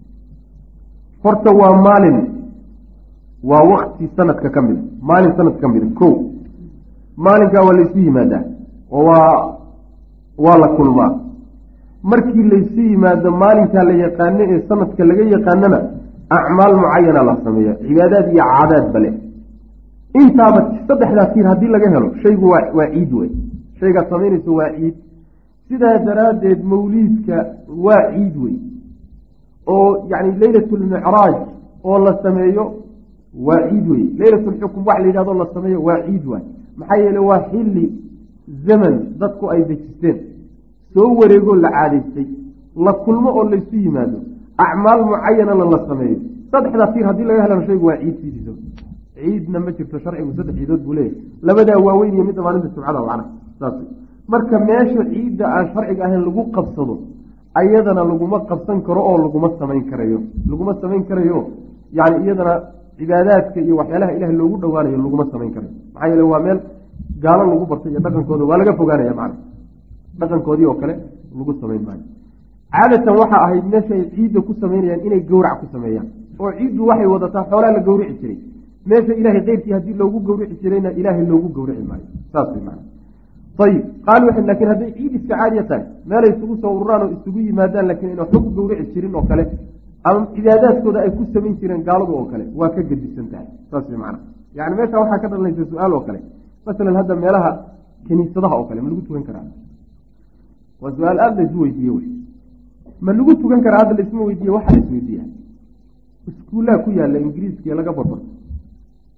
horta waa maalin waa wakti sanadka ka mida maalin sanadka ka mida ko maalinkaa waa laysu yimaadaa oo waa waa la kulmaa markii laysu yimaado maalinkaa la yaqaano ee sanadka laga yaqaanana acmaal mucayana la sameeya cibaadaad iyo caadaad bale intaaba saddexdaa tiir haddii laga helo shaygu waa waa ciid wey shaygaad samaynayso waa ciid sidaa daraaddeed mawliidka waa ciid wey oo yacni leylatulmicraaj oo la sameeyo waa ciid wey leylatulxukum wax la yidhahdo la sameeyo waa ciid waay maxaa yeele waa xilli zaman dadku ay dejisteen soo wareegoo la caadaystay la kulmo oo laysu yimaado acmaal mucayanana la sameeyo saddexdaa tiir haddii laga helana shaygu waa ciid sidiisa ciidna ma jirto sharcigu saddex ciidood buu leeyahay labadaa waaweyn iyo midda maalinta jumcada macna saas marka meesha ciidda aan sharciga ahayn lagu qabsado ayadana laguma qabsan karo oo laguma samayn karayo laguma samayn karayo yani iyadana cibaadaadka iyo waxyaalaha ilahay loogu dhowaanayo laguma samayn karayo maxaa yeele waa meel gaalo lagu bartay iyo dhaqankooda waa laga fogaanaya macna dhaqankoodii oo kale lagu samayn maayo caadatan waxaa ahayd meeshaay ciidda ku samaynayaan inay gowrac ku sameeyaan oo ciiddu waxay wadataa xoolaa la gowrici jiray meesha ilaahay keyrkii haddii loogu gowrici jirayna ilaahay loogu gowrici maayo saas way macna ayib qaal w laakiin hadday ciid iska caadiya tahay meelay isugu soo ururaan oo isugu yimaadaan laakiin ayna waxba ku gowrici jirin oo kale ama cibaadaadkooda ay ku samayn jireen gaaladu oo kale waa ka gedisan tahay saas way macna yani meesha waxaa ka dhalanaysa su-aal oo kale masalan hadda meelaha kiniisadaha oo kale ma lagu tukan karaa waa su-aal aada laysu weydiiye wey ma lagu tukan karaa hadda laisma weydiiye waxaa la isweydiiya iskuullaha ku yaalla ingiriiskiiyo laga barbarto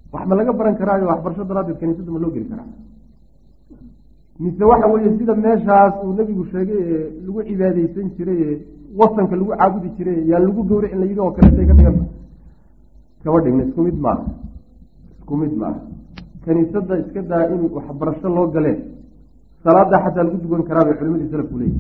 wax ma laga baran karaayo waxbarasho daraaddeed kaniisadda ma loo geli karaa mise waxa weeye sida meeshaas uu nebigu sheegay ee lagu cibaadeysan jiray ee wasanka lagu caabudi jiray yaa lagu gowracin la yidhi oo kaleetay ka dhiganta kaba dhigna isku mid maaha isku mid maaha kaniisadda iska daa in waxbarasho loo galeen salaada xataa lagu dugan karaa bay culimadii salafku leeyihin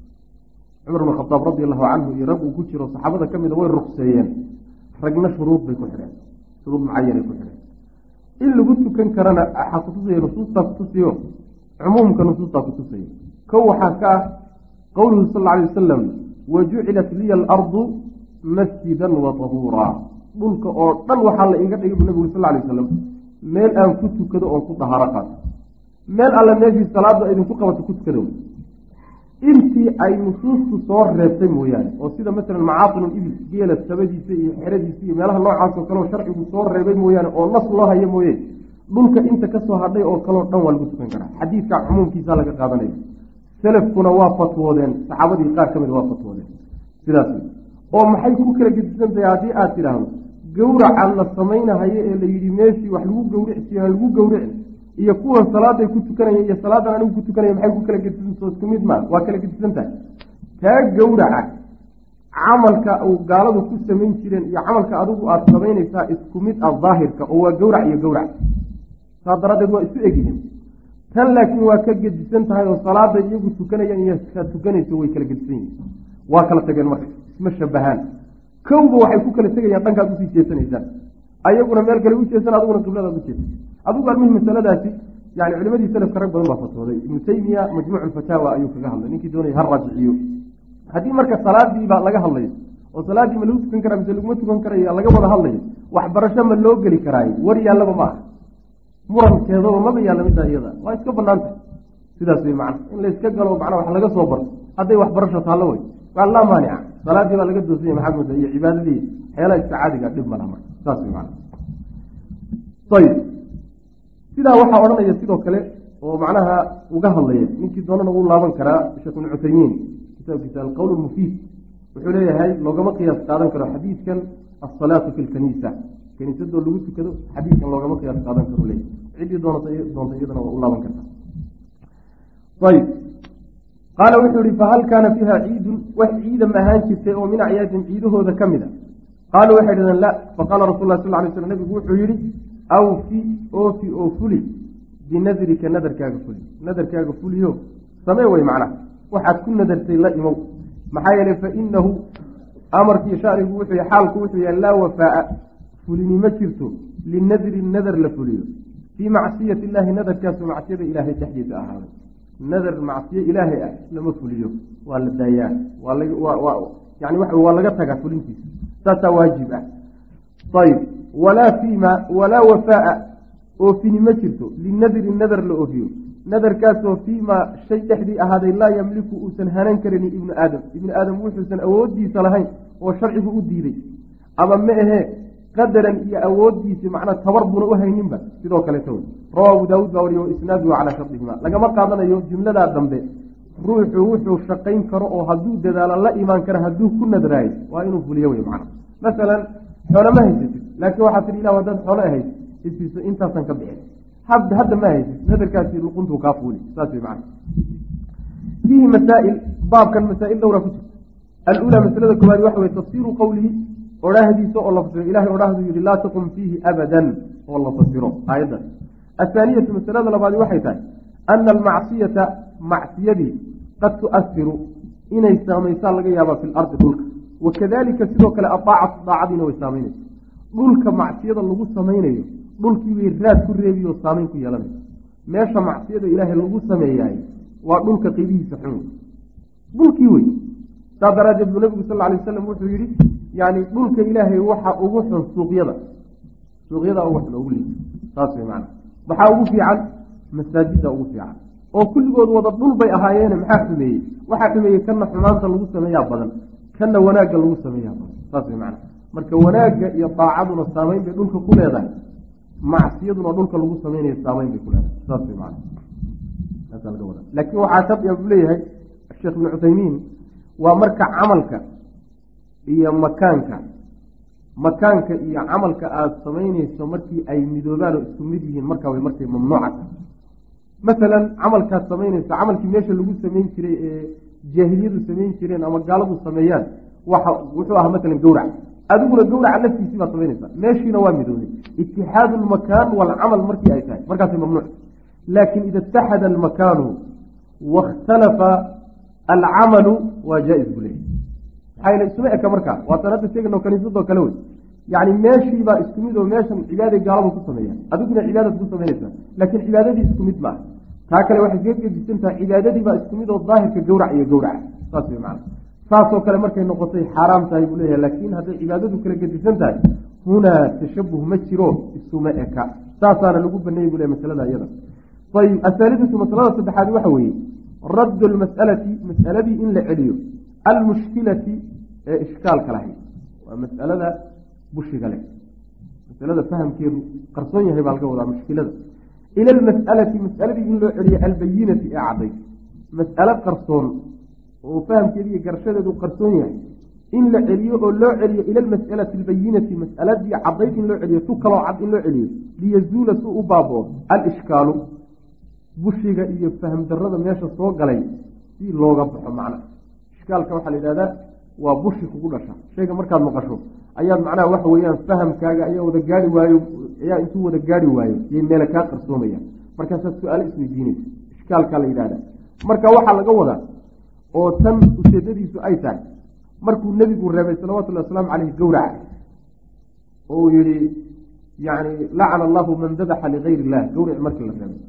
cumar bn khadaab radi allahu canhu iyo rag uu ku jiro saxaabada ka mida way rukseeyeen ragna shuruud bay ku xidheen shuruud mucayanay ku xidheen in lagu tukan karana waxaa kutusaya nusuustaa kutusiyo cumuumka nusuustaa kutusaya kow waxaa ka ah qowluhu sal lla alay wasalam wajucilat liya alardu masjidan wa tahuuraa dhulka oo dhan waxaa la iiga dhigay bu nabigu sal lla alay wasalam meel aan ku tukado oon ku dahaaro qaato meel alle meeshii salaada idinku qabato ku tukado intii ay nusuustu soo reebtay mooyaane oo sida masalan macaatinul ibil geela sabadiisa iyo xeradiisa iyo meelaha noocaas oo kale oo sharcigu soo reebay mooyaane oo nas loo hayo mooye dhulka inta kasoo hadhay oo kaleo dhan waa lagu tukan karaa xadiidka cumuumkiisa laga qaadanaya salafkuna waa fatwoodeen saxaabadii qaar ka mida waa fatwoodeen sidaas oo maxay ku kala gedisan tahay haddii aad tidhaahdo gowraca la samaynahayo ee la yidhi meeshii wax lagu gowricsiyo ha lagu gowrici iyo kuwan salaaday ku tukanaya iyo salaadan anigu ku tukanaya maxay ku kala gedisanto isku mid maa waa kala gedisan tahay kaa gowraca camalka uu gaaladu ku samayn jireen iyo camalka adigu aada samaynaysaa isku mid ah daahirka oo waa gowrac iyo gowrac saa daraaddeed waa isu egyihiin tan laakiin waa ka gedisan tahay oo salaaday iyagu tukanayaan iyo ka tukanayso way kala gedisan yihiin waa kala tageen marka isma shabahaan kowba waxay ku kala tegayaan dhankaad usii jeesanaysaan ayaguna meel kale u jeesan adiguna qibladaad u jeesan adigu almihim masaladaasi yani culimadii salafka rag badan baa fatwooday ibnu taymiya majmuuc alfataawa ayuu kaga hadlay ninkii doonaya ha raajiciyo haddii marka salaadiiba laga hadlayo oo salaaddii ma lagu tukan karaa mise laguma tukan karayo laga wada hadlayo waxbarasho ma loo geli karaayo war yaallaba ma aha murankeedaba maba yaalla middaa iyada waa iska banaantah sidaas wey macna in layska galo macnaa wax laga soo barto hadday waxbarasho taallo wey waa laa maanica salaaddii baa laga doosanya maxaa mooda iyo cibaadadii waxyaalaha iska caadiga dhib malaha marka saas wey macna ayib sidaa waxaa odhanaya sidoo kale oo macnaha uga hadlaya ninkii doonana uu laaban karaa sheekh ibnu cuthaymiin kitaabkiisa alqowl mufiid wuxuu leeyahay loogama qiyaas qaadan karo xadiidkan asalaatu fi lkaniisa kaniisadoo lagu tukado xadiidkan loogama qiyaas qaadan karo leeyahy ciddii doonata doonta iyadana waa u laaban karta ayib qaala wuxuu yihi fahal kaana fiiha ciidun wax ciidam ahaan jirtay oo min acyaadin ciidahooda ka mid a qaaluu waxay dhahdeen la faqaala rasul lah sal lay slam nabigu wuxuu yihi awfi oofi oo fuli binadrika nadarkaaga fuli nadarkaaga fuliyo samee wey macnaha waxaad ku nadartay la imow maxaa yeelay fa inahu amarkii shanigu wuxuu yahy xaalku wuxuu yahay laa wafaa'a fulini ma jirto linadri nadar la fuliyo fii macsiyati illaahi nadarkaasu macsiyada ilaahay dhexdiisa ahaaday nadar macsiyo ilaahay ah lama fuliyo waa la daayaa waa yani waa laga tagaa fulintiisa saasaa waajib ah ayib walaa fiima walaa wafaa'a oofini ma jirto linadri nadar la oofiyo nadarkaasoo fiimaa shay dhexdii ahaaday laa yamliku uusan hanan karin ibnu aadam ibnu aadam wuxuusan awoodiisa lahayn oo sharcigu u diiday ama ma ahee qadaran iyo awoodiisi macnaa tabar buuna u hayninba sidoo kaleeto wey rawa abu daawuud baa wariye isnaaduhu calaa shardihima lagama qaadanayo jumladaa dambe ruuxu wuxuu shaqayn karo oo hadduu dadaalo la imaan kara hadduu ku nadraayo waa inuu fuliyo wey macna masalan xoolo ma haysatid laakiin waxaa tihi ilah haddaad xoolo ahayd isiiso intaasan ka bixin hadda ma haysid nadarkaasi luquntuu kaa fuuli saas wey macna fiihi masaa'il baabkan masaa'il dhowra ku jirta alulaa masalada koowaad waxa weye tafsiiru qowlihi odhaahdiisa oo la fasiro ilahay odhaahdu yihi laa taqum fiihi abadan oo la fasiro aayaddan athaaniyatu masalada labaadi waxay tahay ana almacsiyata macsiyadii qad tu'asiru inay saamaysaa laga yaabaa fi lardi dhulka wakadalika sidoo kale adaacatu daacadiina way saamaynaysa dhulka macsiyada lagu samaynayo dhulkiibay raad ku reebiyo saamayn ku yeelanaysa meesha macsiyada ilaahay lagu sameeyahay waa dhulka qiibihiisa xun dhulkii wey saa daraaddeed buu nabigu sal alay wasalam wuxuu yihi yani dhulka ilaahay waxa ugu xun suuqyada suuqyada ugu xun ugu liita saas way macana maxaa ugu fiican masaajida ugu fiican oo kulligood wada dhul bay ahaayeene maxaa xumeeyey waxaa xumeeyey kana xumaanta lagu sameeyaa badan kana wanaagga lagu sameeyaa badan saas way macana marka wanaagga iyo daacaduna saamayn bay dhulka ku leedahay macsiyaduna dhulka lagu samaynayo saamayn bay ku leedahay saas way macana taasaa laga wada laakiin waxaa shardiga buu leeyahay sheekh ibnu cuthaymiin waa marka camalka iyo makaanka makaanka iyo camalka aada samaynayso markii ay midoobaan oo isku mid yihiin markaa way markay mamnuuca tahay masalan camalkaad samaynayso camalkii meesha lagu samayn jiray ee jaahiliyadu samayn jireen ama gaaladu sameeyaan waxa wuxuu ahaa masalan gawrac adiguna gawraca laftiisii baad samaynaysaa meeshiina waa midooday itixaadu almakaan waalcamal markii ay tahay markaasay mamnuuc laakin ida itaxada almakaanu wakhtalafa alcamalu waa jaa-is buu leeyahy maxayna isuma eka markaa waataan hadda sheegano kaniisadoo kale wey yacni meeshiibaa isku mid oo meeshan cibaaday gaaladu ku sameeyaan adiguna cibaadad ku samaynaysaa laakiin cibaadadii isku mid maaha taa kale waxay kaga gedisan tahay cibaadadiibaa isku mid oo daahirka gawrac iyo gawraca saas wey macana saasoo kale markay noqotay xaaraam tahay buu leeyahay laakiin hadday cibaadadu kala gedisan tahay hunaa tashabuh ma jiro isuma eka saasaana lagu baneeyey buu leeyahy masalada iyada ayib asaaliatu masalada saddexaad waxa weeye raddu lmas'alati mas'aladii in la celiyo almushkilati ee ishkaalka lahayd waa mas'alada bushiga leh masalada fahamkeedu qarsoon yahay baa laga wadaa mushkilada ila almas'alati mas'aladii in loo celiyo albayinati ee cadday mas'alo qarsoon oo fahamkeedu iyo garashadeedu qarsoon yahay in la celiyo oo loo celiyo ila almas'alati albayinati mas'aladii caddayd in loo celiyo tu kaloo cad in loo celiyo liyazuula su u baaboo alishkaalu bushiga iyo faham darada meesha soo galay si looga baxo macna ishkaalka waxaa la yidhahdaa waa bushi kugu dhasha shayga markaad maqasho ayaad macnaha waxa weeyaan fahamkaaga ayaa wada gaari waayo ayaa intuu wada gaari waayo yay meele kaa qarsoomaya markaasaad su-aalo isweydiinaysa ishkaalkaa la yidhahdaa marka waxaa laga wadaa oo tan ujeedadiisu ay tahay markuu nebigu reebay salawatullahi wasalaamu caleyhi gawraca oo uu yihi yani lacana allahu man dabaxa ligayr illah gawric markii la reebay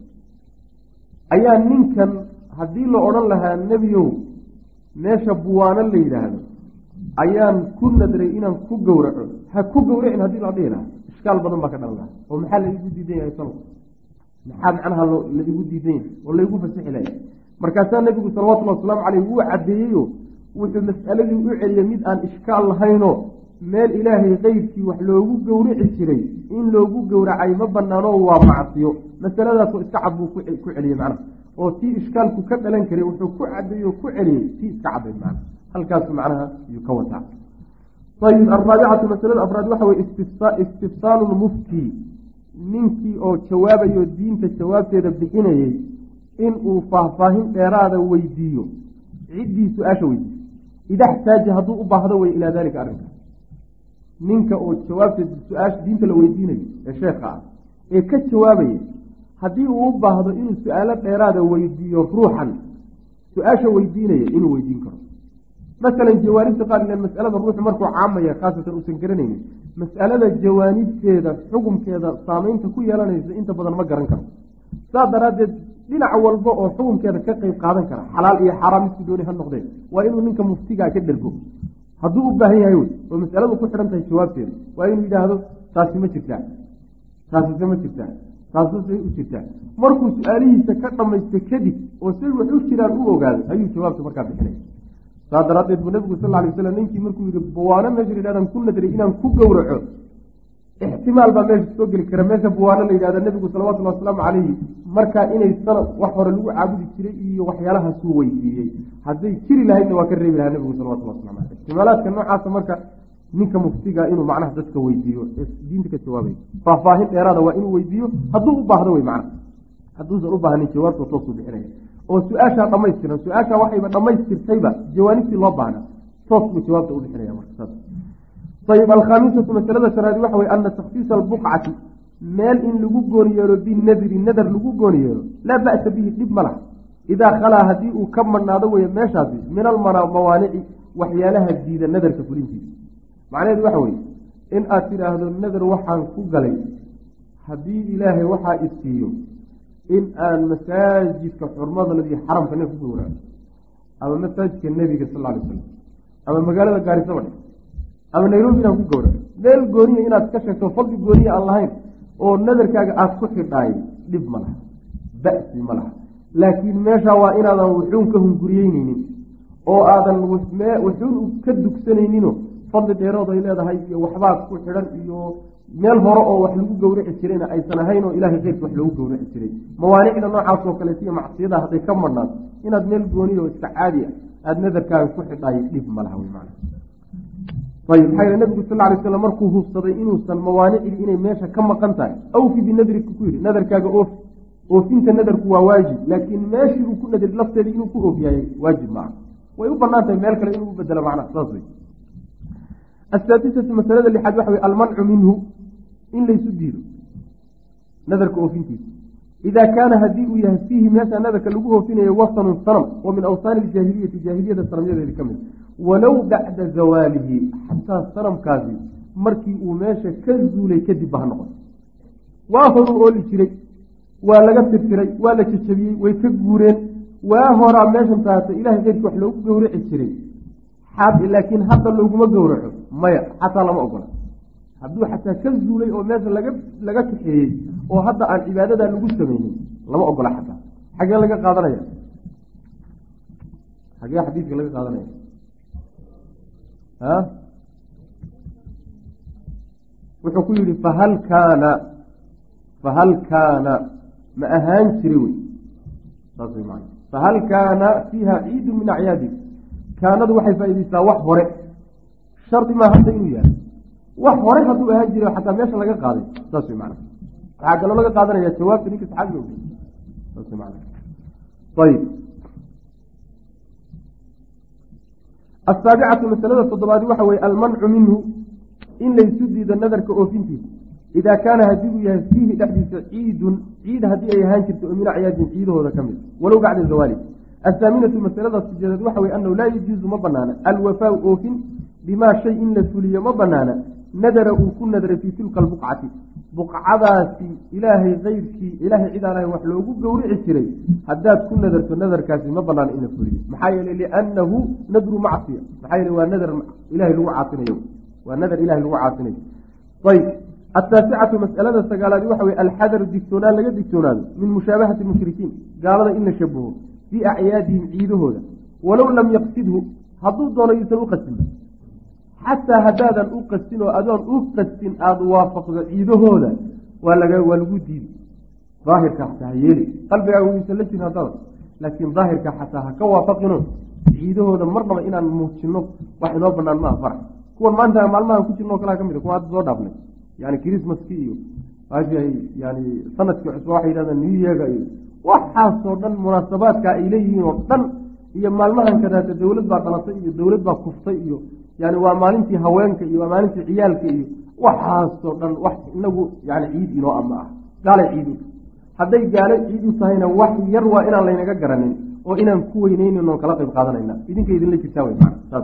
ayaa ninkan haddii la odhan lahaa nebiyow meesha buwaano la yidhaahdo ayaan ku nadray inaan ku gowraco ha ku gowracin haddii la dhihi lahaa ishkaal badan baa ka dhalan lahaa oo maxaa laigu diidan yahay salo maxaa macnaha laigu diidan yahay oo laigu fasixi lahay markaasaa nebigu salawatullahi wasalaamu caleyh wuu caddeeyeyo wuxuu mas'aladii u celiyey mid aan ishkaal lahaynoo meel ilaahay keyrkii wax loogu gowrici jiray in loogu gowracay ma banaano waa macsiyo masaladaasoo iska cad buu ku celiyey macnaha oo tii ishkaalku ka dhalan karay wuxuu ku cadeeyo ku celiyey tii iska caddayd macnaha halkaasu macnaha ayuu ka wataa ayib alraabicatu masalada afraad waxa weye istifsaalu lmufti ninkii oo jawaabayo diinta jawaabteeda bixinayey inuu faahfaahin dheeraada weydiiyo ciddii su-aasha weydiiyo ida xtaaja hadduu u baahdo wey ilaa dalika arrinka ninka oo jawaabteeda su-aasha diinta la weydiinayo ee sheekha ah ee ka jawaabaya haddii uu u baahdo inuu su-aalo dheeraada weydiiyo ruuxan su-aasha weydiinaya inuu weydiin karo masalan jawaanibta qaar ilan mas'alada ruuxu markuu caamaya khaasatan uusan garanaynin mas'alada jawaanibteeda xukumkeeda saameynta ku yeelanaysa inta badan ma garan karo saas daraaddeed dhinac walba oo xukumkeeda ka qeyb qaadan kara xalaal iyo xaaraam midkii dooni ha noqdeen waa inuu ninka muftigaa ka dhergo hadduu u baahan yahay wey oo mas'aladu ku xidhan tahay jawaabteeda waa inuu yidhaahdo taasi ma jirtaa taasise ma jirtaa taasisay u jirtaa markuu su-aalihiisa ka dhamaysta kadib oo say wax u jiraan u ogaado ayuu jawaabta markaa bixinaya saas daraaddeed buu nabigu sal ly waslam ninkii markuu yihi buwaano meesha la yidhahdaan ku nadray inaan ku gowraco ixtimaal baa meesha soo geli kara meesha buwaano la yidhahda nebigu salawatullahi wasalaamu calayhi markaa inay sana wax hore lagu caabudi jiray iyo waxyaalahaasuu weydiiyey hadday jiri lahaydna waa ka reebi lahaa nebigu salawatullah waslamu aleyh ixtimaalaadka noocaasa marka ninka muftiga inuu macnaha dadka weydiiyo diinta ka jawaabay faahfaahin dheeraada waa inuu weydiiyo hadduu u baahdo wey macnaha hadduusan u baahnin jawaabta toosuu bixinaya oo su-aashaa dhamaystiran su-aashaa waxayba dhamaystirtayba jawaanibtii loo baahna toos buu jawaabta u bixinaya marka ayib alkhaamisatu masalada shanaadi waxa weye ana takhsiisa albuqcati meel in lagu gooni yeelo binadri nadar lagu gooni yeelo laa ba'sa bihi dhib ma laha idaa khalaa haddii uu ka madhnaado weye meeshaasi min almawaanici waxyaalaha diida nadarka fulintiisa macnaheedu waxa weye in aad tidhaahdo nadar waxaan ku galay haddii ilaahay waxaa isiiyo in aan masaajidka xurmada ladiyo xaramka neef ku gowraco ama masaajidka nebiga sal ly slam ama magaalada gaarisaba dhe ama nairobi inaan ku gowraco meel gooniya inaad ka sheegto fadli gooniya aan lahayn oo nadarkaaga aada ku xidhaay dhib ma laha ba'si ma laha laakiin meeshaa waa inaadan wuxuun ka hunguriyeyneynin oo aadan wuxuun ka dugsanayninoo fadli dheerood ay leedahay iyo waxbaad ku xidhan iyo meel hore oo wax lagu gowraci jirayna aysan ahayn oo ilaahay keyrka wax loogu gowraci jiray mawaanicda noocaas oo kaleet iyo macsiyada hadday ka madhnaato inaad meel gooniya oo iska caadi ah aada nadarkaaga ku xidhaay dhib ma laha wey macana ayib maxaa yele nabigu sal alay slam markuu hubsaday inuusan mawaanicdii inay meesha ka maqan tahay awfi binadrika ku yidhi nadarkaaga oofi oofinta nadarku waa waajib laakiin meeshii uu ku nadri lafteedii inuu ku oofiyaayey waajib maaha way u banaan tahay meel kale inuu u bedelo macnaha saas wey asaadisatu masalada lixaad waxa wey almancu minhu in laysu diido nadarka oofintiisa idaa kaana haddii uu yahay fiihi meesha nadarka lagu oofinayo wasanun sanam oo min awsaani iljaahiliyati jaahiliyada sanamyadeedi ka mid walow bacda zawaalihi xataa sanamkaasi markii uu meesha ka zuulay kadib ba ha noqon waa horuu ooli jiray waa laga tirtiray waa la jejabiyey way ka guureen waa horaa meeshan taata ilahay keyrkii wax loogu gowraci jiray laakiin hadda looguma gowraco maya xataa lama ogola hadduu xataa ka zuulay oo meesha laga laga kaxeeyey oo hadda aan cibaadadaa lagu sameynin lama ogola xataa xagee laga qaadanaya xagee xadiidka laga qaadanaya a wuxuu ku yihi fahal kaana fahal kaana ma ahaan jiri wey saas way maana fahal kaana fiiha ciidu min acyaadi kaanadu waxay faa-ideysaa wax hore shardi maa hadda inuu yahay wax hore hadduu ahaan jira xataa meesha laga qaaday saas way maana waxaa kaloo laga qaadanaya jawaabta ninka saxaabiga og saas way maana ayib asaabicatu masalada toddobaadi waxa weye almancu minhu in laysu diido nadarka oofintiisa idaa kaana haddii uu yahay fiihi dhexdiisa ciidun ciid haddii ay ahaan jirto oo min acyaadin ciidahooda ka mid walow bacda zawaali athaaminatu masalada sideedaad waxa weye anahu laa yajuuzu ma banaana alwafaau oofin bimaa shay in la fuliyo ma banaana nadara uu ku nadray fii tilka albuqcati buqcadaasi ilaahay keyrkii ilaahay cid aan ahay wax loogu gowrici jiray haddaad ku nadarto nadarkaasi ma banaana in la fuliyo maxaa yeeley liannahu nadru macsiya maxaa yeele waa nadar ilahay lagu caasinayo waa nadar ilahay lagu caasinayo ayb ataasicatu mas'alada sagaalaadi waxa weye alxadaru digtoonaan laga digtoonaado min mushaabahati mushrikiin gaalada in la shabaho fii acyaadihim ciidahooda walow lam yaqsidhu hadduu doono yuusan u qastinba xataa haddaadan u qastin oo adoon u qastin aada waafaqdo ciidahooda waa laga waa lagu diidi daahirka xataa ha yeeli qalbigaaga wuyuusan la jirin haddaba laakiin daahirka xataa ha ka waafaqino ciidahooda marnaba inaan muujino wax inoo banaan maaha farax kuwan maanta maalmahan ku jirno o kalaa ka mid a kuwa hadda soo dhaafnay yani chrismaski iyo yani sanadkii cusba waxay yidhahdaan new yearga iyo waxaasoo dhan munaasabaadka ay leeyihiin oo dhan iyo maalmahan kadaata dawlad baa dhalatay iyo dawlad baa kuftay iyo yani waa maalintii haweenka iyo waa maalintii ciyaalka iyo waxaasoo dhan wax inagu yani ciid inoo ama ah gaalay ciid u hadday gaalo ciid u tahayna wax yar waa inaan laynaga garanin oo inaan ku weyneynin oon kala qayb qaadanayna idinka idinla jirtaa wey maa saas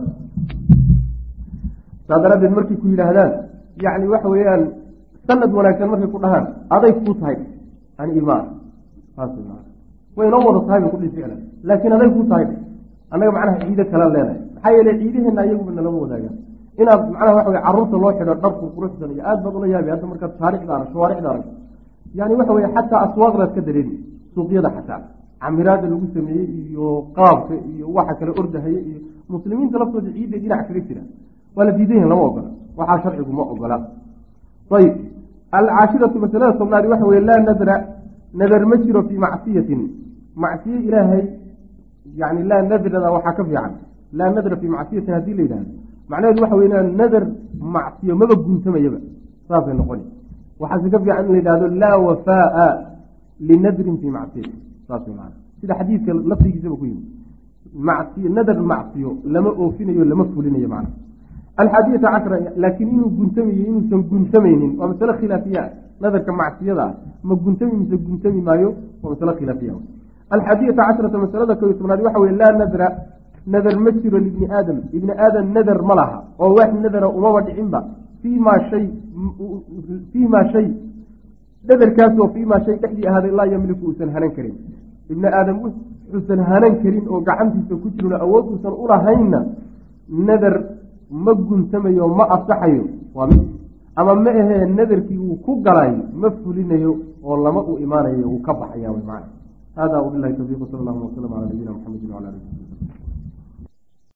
saa daraaddeed markay ku yidhaahdaan yani waxa weeyaan sanad wanaagsan markay ku dhahaan aday kuu tahay ani imaa saas way inoo wada tahay bay kudhi ficlan laakiin aday kuu tahay annaga macnaha ciido kala leenahay maxaa yeele ciidaheena ayaguba nalama wadaagaan inaad macnaha waxa wey carruurta loo xidho dharku quruxsan iyo aad baad ula yaabi hadda markaad shaaricda arag shawaaricda arag yani waxa weye xataa aswaaqdaad ka dareemi suuqyada xataa camiraada lagu sameeyey iyo qaabka iyo waxa kale ordahaye iyo muslimiinta laftooda ciidday dhinac kaga jira waa la diidayihin lama ogola waxaa sharcigu ma ogola ayib alcaashiratu masalada tobnaadi waxa weye laa nadra nadar ma jiro fii macsiyatin macsiye ilaahay yani laa nadrada waxaa ka fiican laa nadra fii macsiyatin haddii la yidhahdo macnaheedu waxa wey inaan nadar macsiyo maba guntamayaba saasay noqoni waxaase ka fiican in la yidhahdo laa wafaaa linadrin fii macsiyatin saas man sida xadiidka laftigiisaba ku yimi macsiy nadar macsiyo lama oofinayo lama fulinayo macna alxaadiyata cashra laakiin inuu guntamayo inuusan guntamaynin waa masale khilaafiya nadarka macsiyada ah ma guntami mise guntami maayo waa masale khilaafiya alxaadiyata cashrata masalada ko iyo tobnaad waxa weye laa nadra nadar ma jiro libni aadam ibni aadam nadar ma laha oo wax nadara umaba dhicinba fiimaa shay fiimaa shay nadarkaasoo fiimaa shay dhexdii ahaaday laa yamliku uusan hanan karin ibni aadam wuxuusan hanan karin oo gacantiisa ku jirno awood uusan ulahaynna nadar ma guntamayo ma asaxayo waa mid ama ma ahee nadarkii uu ku galay ma fulinayo oo lama u imaanayo uu ka baxaya wy macana hada wabilahi tawfiiq sal allahuma wasalam calaa nabiyina muxamedi wala alihi